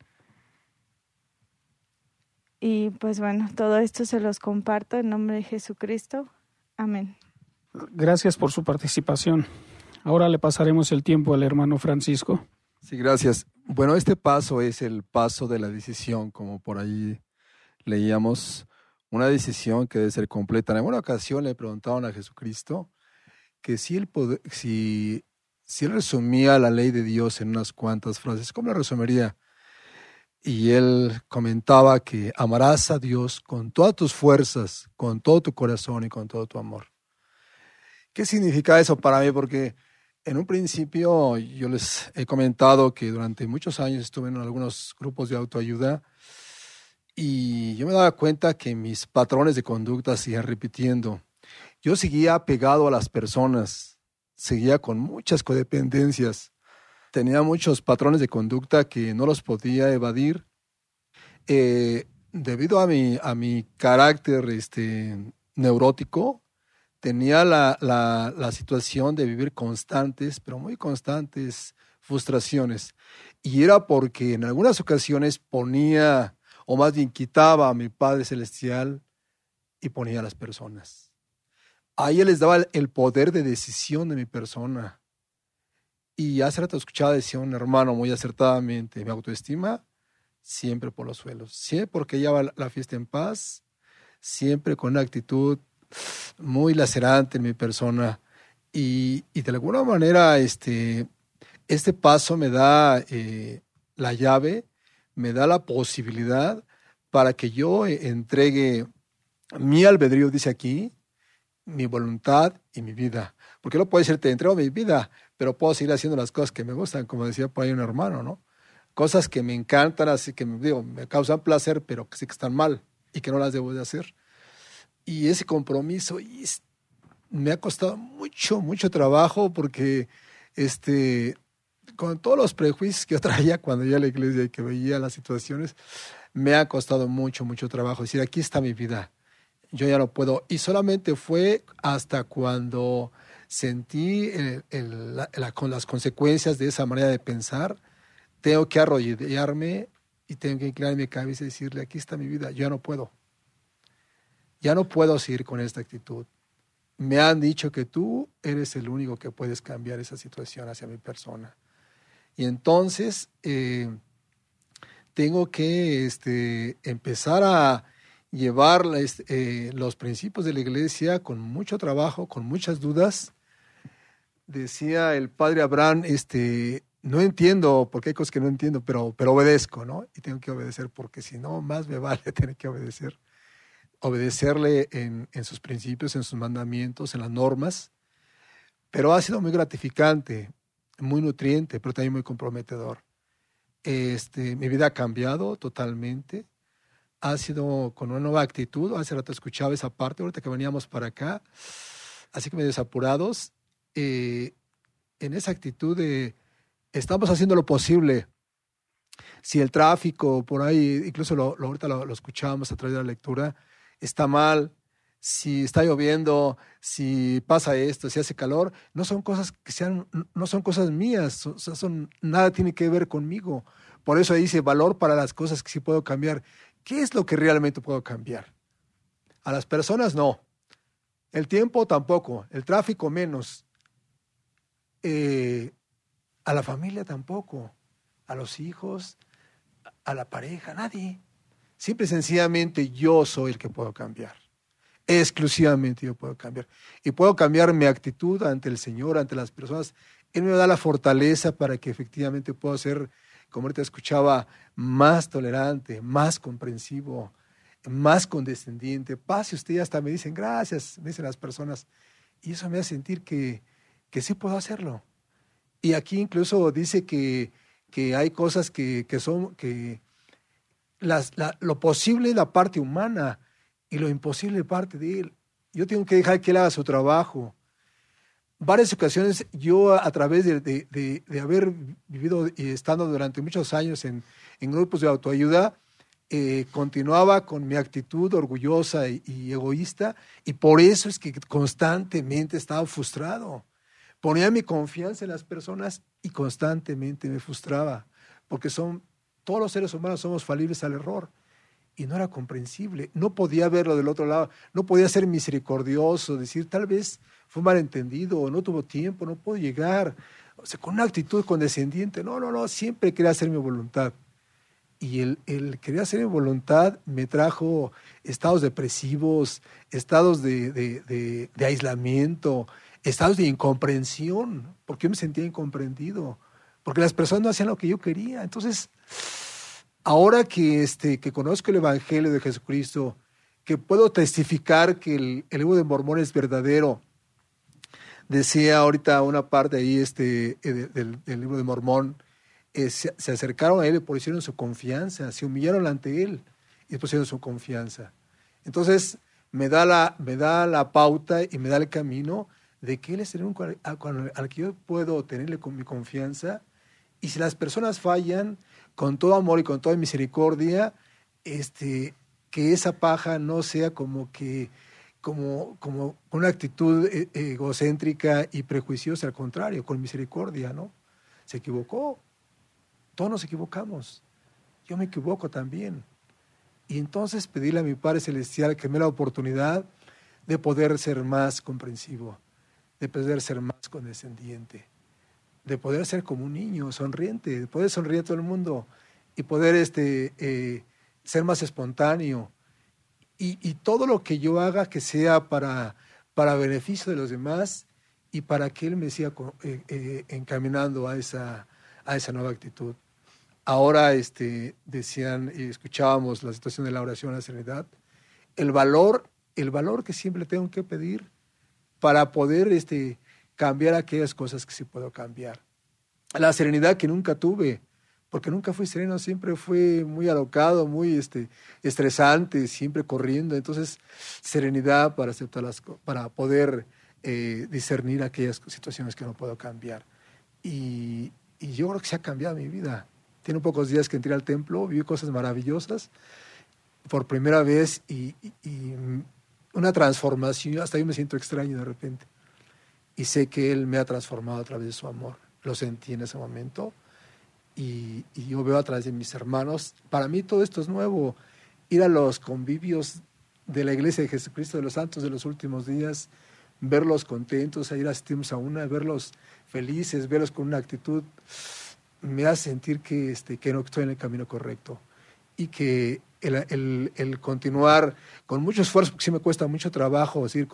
Y pues bueno, todo esto se los comparto en nombre de Jesucristo. Amén. Gracias por su participación. Ahora le pasaremos el tiempo al hermano Francisco. Sí, gracias. Bueno, este paso es el paso de la decisión, como por ahí leíamos, una decisión que debe ser completa. En alguna ocasión le preguntaron a Jesucristo que si él resumía la ley de Dios en unas cuantas frases, ¿cómo la resumiría? Y él comentaba que amarás a Dios con todas tus fuerzas, con todo tu corazón y con todo tu amor. ¿Qué significa eso para mí? Porque en un principio yo les he comentado que durante muchos años estuve en algunos grupos de autoayuda y yo me daba cuenta que mis patrones de conducta seguían repitiendo. Yo seguía apegado a las personas, seguía con muchas codependencias, tenía muchos patrones de conducta que no los podía evadir. Debido a mi carácter neurótico, tenía la situación de vivir constantes, pero muy constantes frustraciones. Y era porque en algunas ocasiones ponía, o más bien quitaba a mi Padre Celestial y ponía a las personas. A ella les daba el poder de decisión de mi persona. Y hace rato escuchaba, decía un hermano muy acertadamente, mi autoestima siempre por los suelos, siempre porque lleva la fiesta en paz, siempre con una actitud muy lacerante en mi persona. Y de alguna manera este paso me da la llave, me da la posibilidad para que yo entregue mi albedrío, dice aquí, mi voluntad y mi vida. Porque no puede decir, te entrego mi vida, pero puedo seguir haciendo las cosas que me gustan, como decía por ahí un hermano, ¿no? Cosas que me encantan, así que me causan placer, pero que sí que están mal y que no las debo de hacer. Y ese compromiso me ha costado mucho, mucho trabajo porque con todos los prejuicios que yo traía cuando iba a la iglesia y que veía las situaciones, me ha costado mucho, mucho trabajo. Decir, aquí está mi vida, yo ya no puedo. Y solamente fue hasta cuando sentí con las consecuencias de esa manera de pensar, tengo que arrodillarme y tengo que inclinar mi cabeza y decirle, aquí está mi vida, yo ya no puedo. Ya no puedo seguir con esta actitud. Me han dicho que tú eres el único que puedes cambiar esa situación hacia mi persona. Y entonces tengo que empezar a llevar los principios de la iglesia con mucho trabajo, con muchas dudas. Decía el padre Abraham, no entiendo, porque hay cosas que no entiendo, pero obedezco, ¿no? Y tengo que obedecer, porque si no, más me vale tener que obedecer. Obedecerle en sus principios, en sus mandamientos, en las normas. Pero ha sido muy gratificante, muy nutriente, pero también muy comprometedor. Mi vida ha cambiado totalmente. Ha sido con una nueva actitud. Hace rato escuchaba esa parte, ahorita que veníamos para acá, así que medio apurados, en esa actitud de estamos haciendo lo posible. Si el tráfico por ahí, incluso ahorita lo escuchábamos a través de la lectura, está mal, si está lloviendo, si pasa esto, si hace calor, no son cosas no son cosas mías, nada tiene que ver conmigo. Por eso dice valor para las cosas que sí puedo cambiar. ¿Qué es lo que realmente puedo cambiar? A las personas no, el tiempo tampoco, el tráfico menos, a la familia tampoco, a los hijos, a la pareja, nadie. Simple y sencillamente yo soy el que puedo cambiar. Exclusivamente yo puedo cambiar. Y puedo cambiar mi actitud ante el Señor, ante las personas. Él me da la fortaleza para que efectivamente pueda ser, como ahorita escuchaba, más tolerante, más comprensivo, más condescendiente. Pase usted, hasta me dicen gracias, me dicen las personas. Y eso me hace sentir que sí puedo hacerlo. Y aquí incluso dice que hay cosas que son... lo posible es la parte humana y lo imposible parte de él. Yo tengo que dejar que él haga su trabajo. Varias ocasiones yo, a través de haber vivido y estando durante muchos años en grupos de autoayuda, continuaba con mi actitud orgullosa y egoísta, y por eso es que constantemente estaba frustrado. Ponía mi confianza en las personas y constantemente me frustraba, porque todos los seres humanos somos falibles al error. Y no era comprensible. No podía verlo del otro lado. No podía ser misericordioso, decir, tal vez fue malentendido, no tuvo tiempo, no puedo llegar. O sea, con una actitud condescendiente. No, siempre quería hacer mi voluntad. Y el querer hacer mi voluntad me trajo estados depresivos, estados de aislamiento, estados de incomprensión, porque yo me sentía incomprendido, porque las personas no hacían lo que yo quería. Entonces, ahora que conozco el Evangelio de Jesucristo, que puedo testificar que el libro de Mormón es verdadero, decía ahorita una parte ahí del libro de Mormón, se acercaron a él y pusieron su confianza, se humillaron ante él y pusieron su confianza. Entonces me da la pauta y me da el camino de que él es el único al que yo puedo tenerle con mi confianza. Y si las personas fallan, con todo amor y con toda misericordia, que esa paja no sea como una actitud egocéntrica y prejuiciosa, al contrario, con misericordia, ¿no? Se equivocó, todos nos equivocamos, yo me equivoco también. Y entonces pedirle a mi Padre Celestial que me dé la oportunidad de poder ser más comprensivo, de poder ser más condescendiente, de poder ser como un niño sonriente, de poder sonreír a todo el mundo y poder ser más espontáneo. Y todo lo que yo haga que sea para beneficio de los demás y para que Él me siga encaminando a esa nueva actitud. Ahora decían, escuchábamos la situación de la oración a la serenidad, el valor que siempre tengo que pedir para poder cambiar aquellas cosas que sí puedo cambiar. La serenidad que nunca tuve, porque nunca fui sereno, siempre fui muy alocado, muy estresante, siempre corriendo. Entonces, serenidad para aceptar para poder discernir aquellas situaciones que no puedo cambiar. Y yo creo que se ha cambiado mi vida. Tiene pocos días que entré al templo, vi cosas maravillosas por primera vez y una transformación. Hasta yo me siento extraño de repente. Y sé que Él me ha transformado a través de su amor. Lo sentí en ese momento. Y yo veo a través de mis hermanos. Para mí todo esto es nuevo. Ir a los convivios de la Iglesia de Jesucristo de los Santos de los Últimos Días, verlos contentos, ir asistimos a una, verlos felices, verlos con una actitud, me hace sentir que no estoy en el camino correcto. Y que el continuar con mucho esfuerzo, porque sí me cuesta mucho trabajo decir,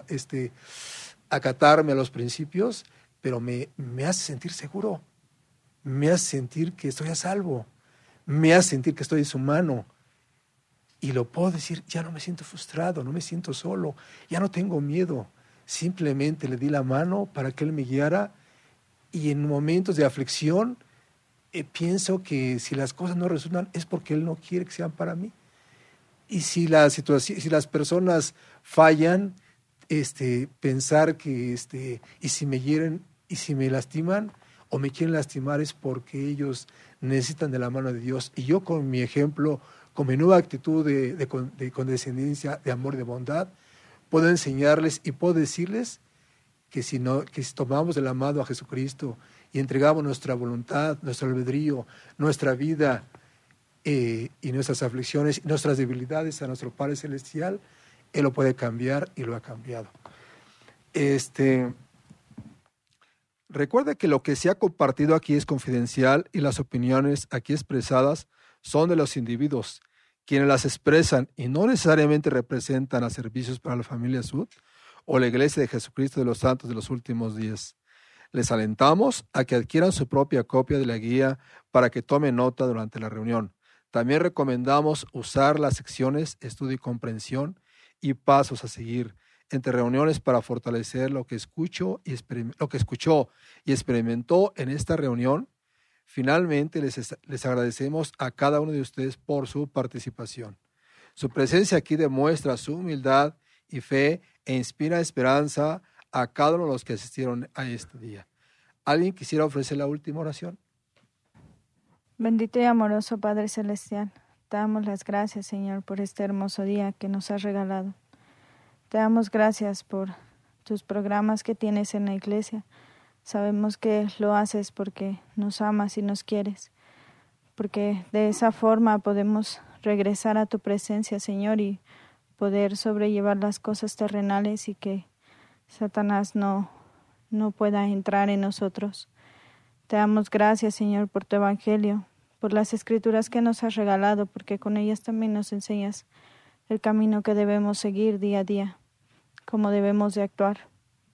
acatarme a los principios, pero me hace sentir seguro. Me hace sentir que estoy a salvo, me hace sentir que estoy en su mano y lo puedo decir, ya no me siento frustrado, no me siento solo, ya no tengo miedo, simplemente le di la mano para que Él me guiara y en momentos de aflicción pienso que si las cosas no resultan es porque Él no quiere que sean para mí y si las personas fallan, pensar que y si me hieren y si me lastiman o me quieren lastimar es porque ellos necesitan de la mano de Dios. Y yo con mi ejemplo, con mi nueva actitud de condescendencia, de amor y de bondad, puedo enseñarles y puedo decirles que si tomamos de la mano a Jesucristo y entregamos nuestra voluntad, nuestro albedrío, nuestra vida y nuestras aflicciones, nuestras debilidades a nuestro Padre Celestial, Él lo puede cambiar y lo ha cambiado. Recuerda que lo que se ha compartido aquí es confidencial y las opiniones aquí expresadas son de los individuos, quienes las expresan y no necesariamente representan a Servicios para la Familia Sud o la Iglesia de Jesucristo de los Santos de los Últimos Días. Les alentamos a que adquieran su propia copia de la guía para que tomen nota durante la reunión. También recomendamos usar las secciones Estudio y Comprensión y Pasos a seguir entre reuniones para fortalecer lo que escuchó y experimentó en esta reunión. Finalmente, les agradecemos a cada uno de ustedes por su participación. Su presencia aquí demuestra su humildad y fe e inspira esperanza a cada uno de los que asistieron a este día. ¿Alguien quisiera ofrecer la última oración? Bendito y amoroso Padre Celestial, te damos las gracias, Señor, por este hermoso día que nos has regalado. Te damos gracias por tus programas que tienes en la iglesia. Sabemos que lo haces porque nos amas y nos quieres, porque de esa forma podemos regresar a tu presencia, Señor, y poder sobrellevar las cosas terrenales y que Satanás no pueda entrar en nosotros. Te damos gracias, Señor, por tu evangelio, por las escrituras que nos has regalado, porque con ellas también nos enseñas el camino que debemos seguir día a día, cómo debemos de actuar.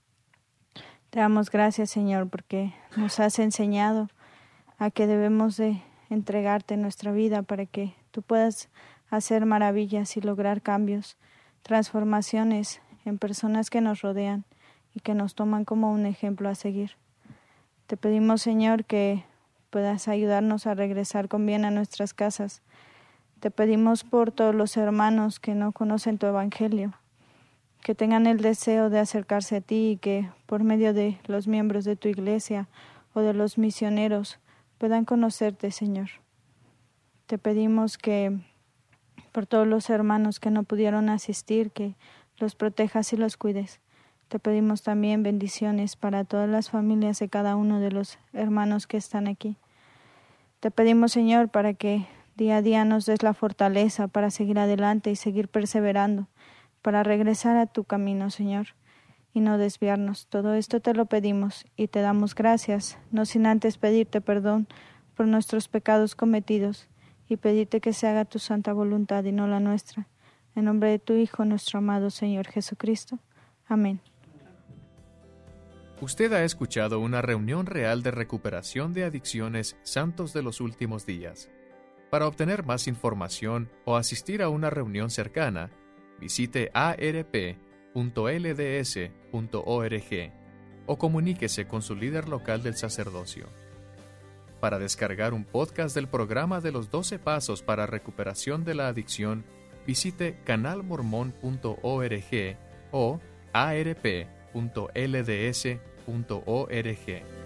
Te damos gracias, Señor, porque nos has enseñado a que debemos de entregarte nuestra vida para que tú puedas hacer maravillas y lograr cambios, transformaciones en personas que nos rodean y que nos toman como un ejemplo a seguir. Te pedimos, Señor, que puedas ayudarnos a regresar con bien a nuestras casas. Te pedimos por todos los hermanos que no conocen tu evangelio, que tengan el deseo de acercarse a ti y que por medio de los miembros de tu iglesia o de los misioneros puedan conocerte, Señor. Te pedimos que por todos los hermanos que no pudieron asistir, que los protejas y los cuides. Te pedimos también bendiciones para todas las familias de cada uno de los hermanos que están aquí. Te pedimos, Señor, para que día a día nos des la fortaleza para seguir adelante y seguir perseverando, para regresar a tu camino, Señor, y no desviarnos. Todo esto te lo pedimos y te damos gracias, no sin antes pedirte perdón por nuestros pecados cometidos y pedirte que se haga tu santa voluntad y no la nuestra. En nombre de tu Hijo, nuestro amado Señor Jesucristo. Amén. Usted ha escuchado una reunión real de recuperación de adicciones Santos de los Últimos Días. Para obtener más información o asistir a una reunión cercana, visite arp.lds.org o comuníquese con su líder local del sacerdocio. Para descargar un podcast del programa de los 12 Pasos para Recuperación de la Adicción, visite canalmormon.org o arp.lds.org.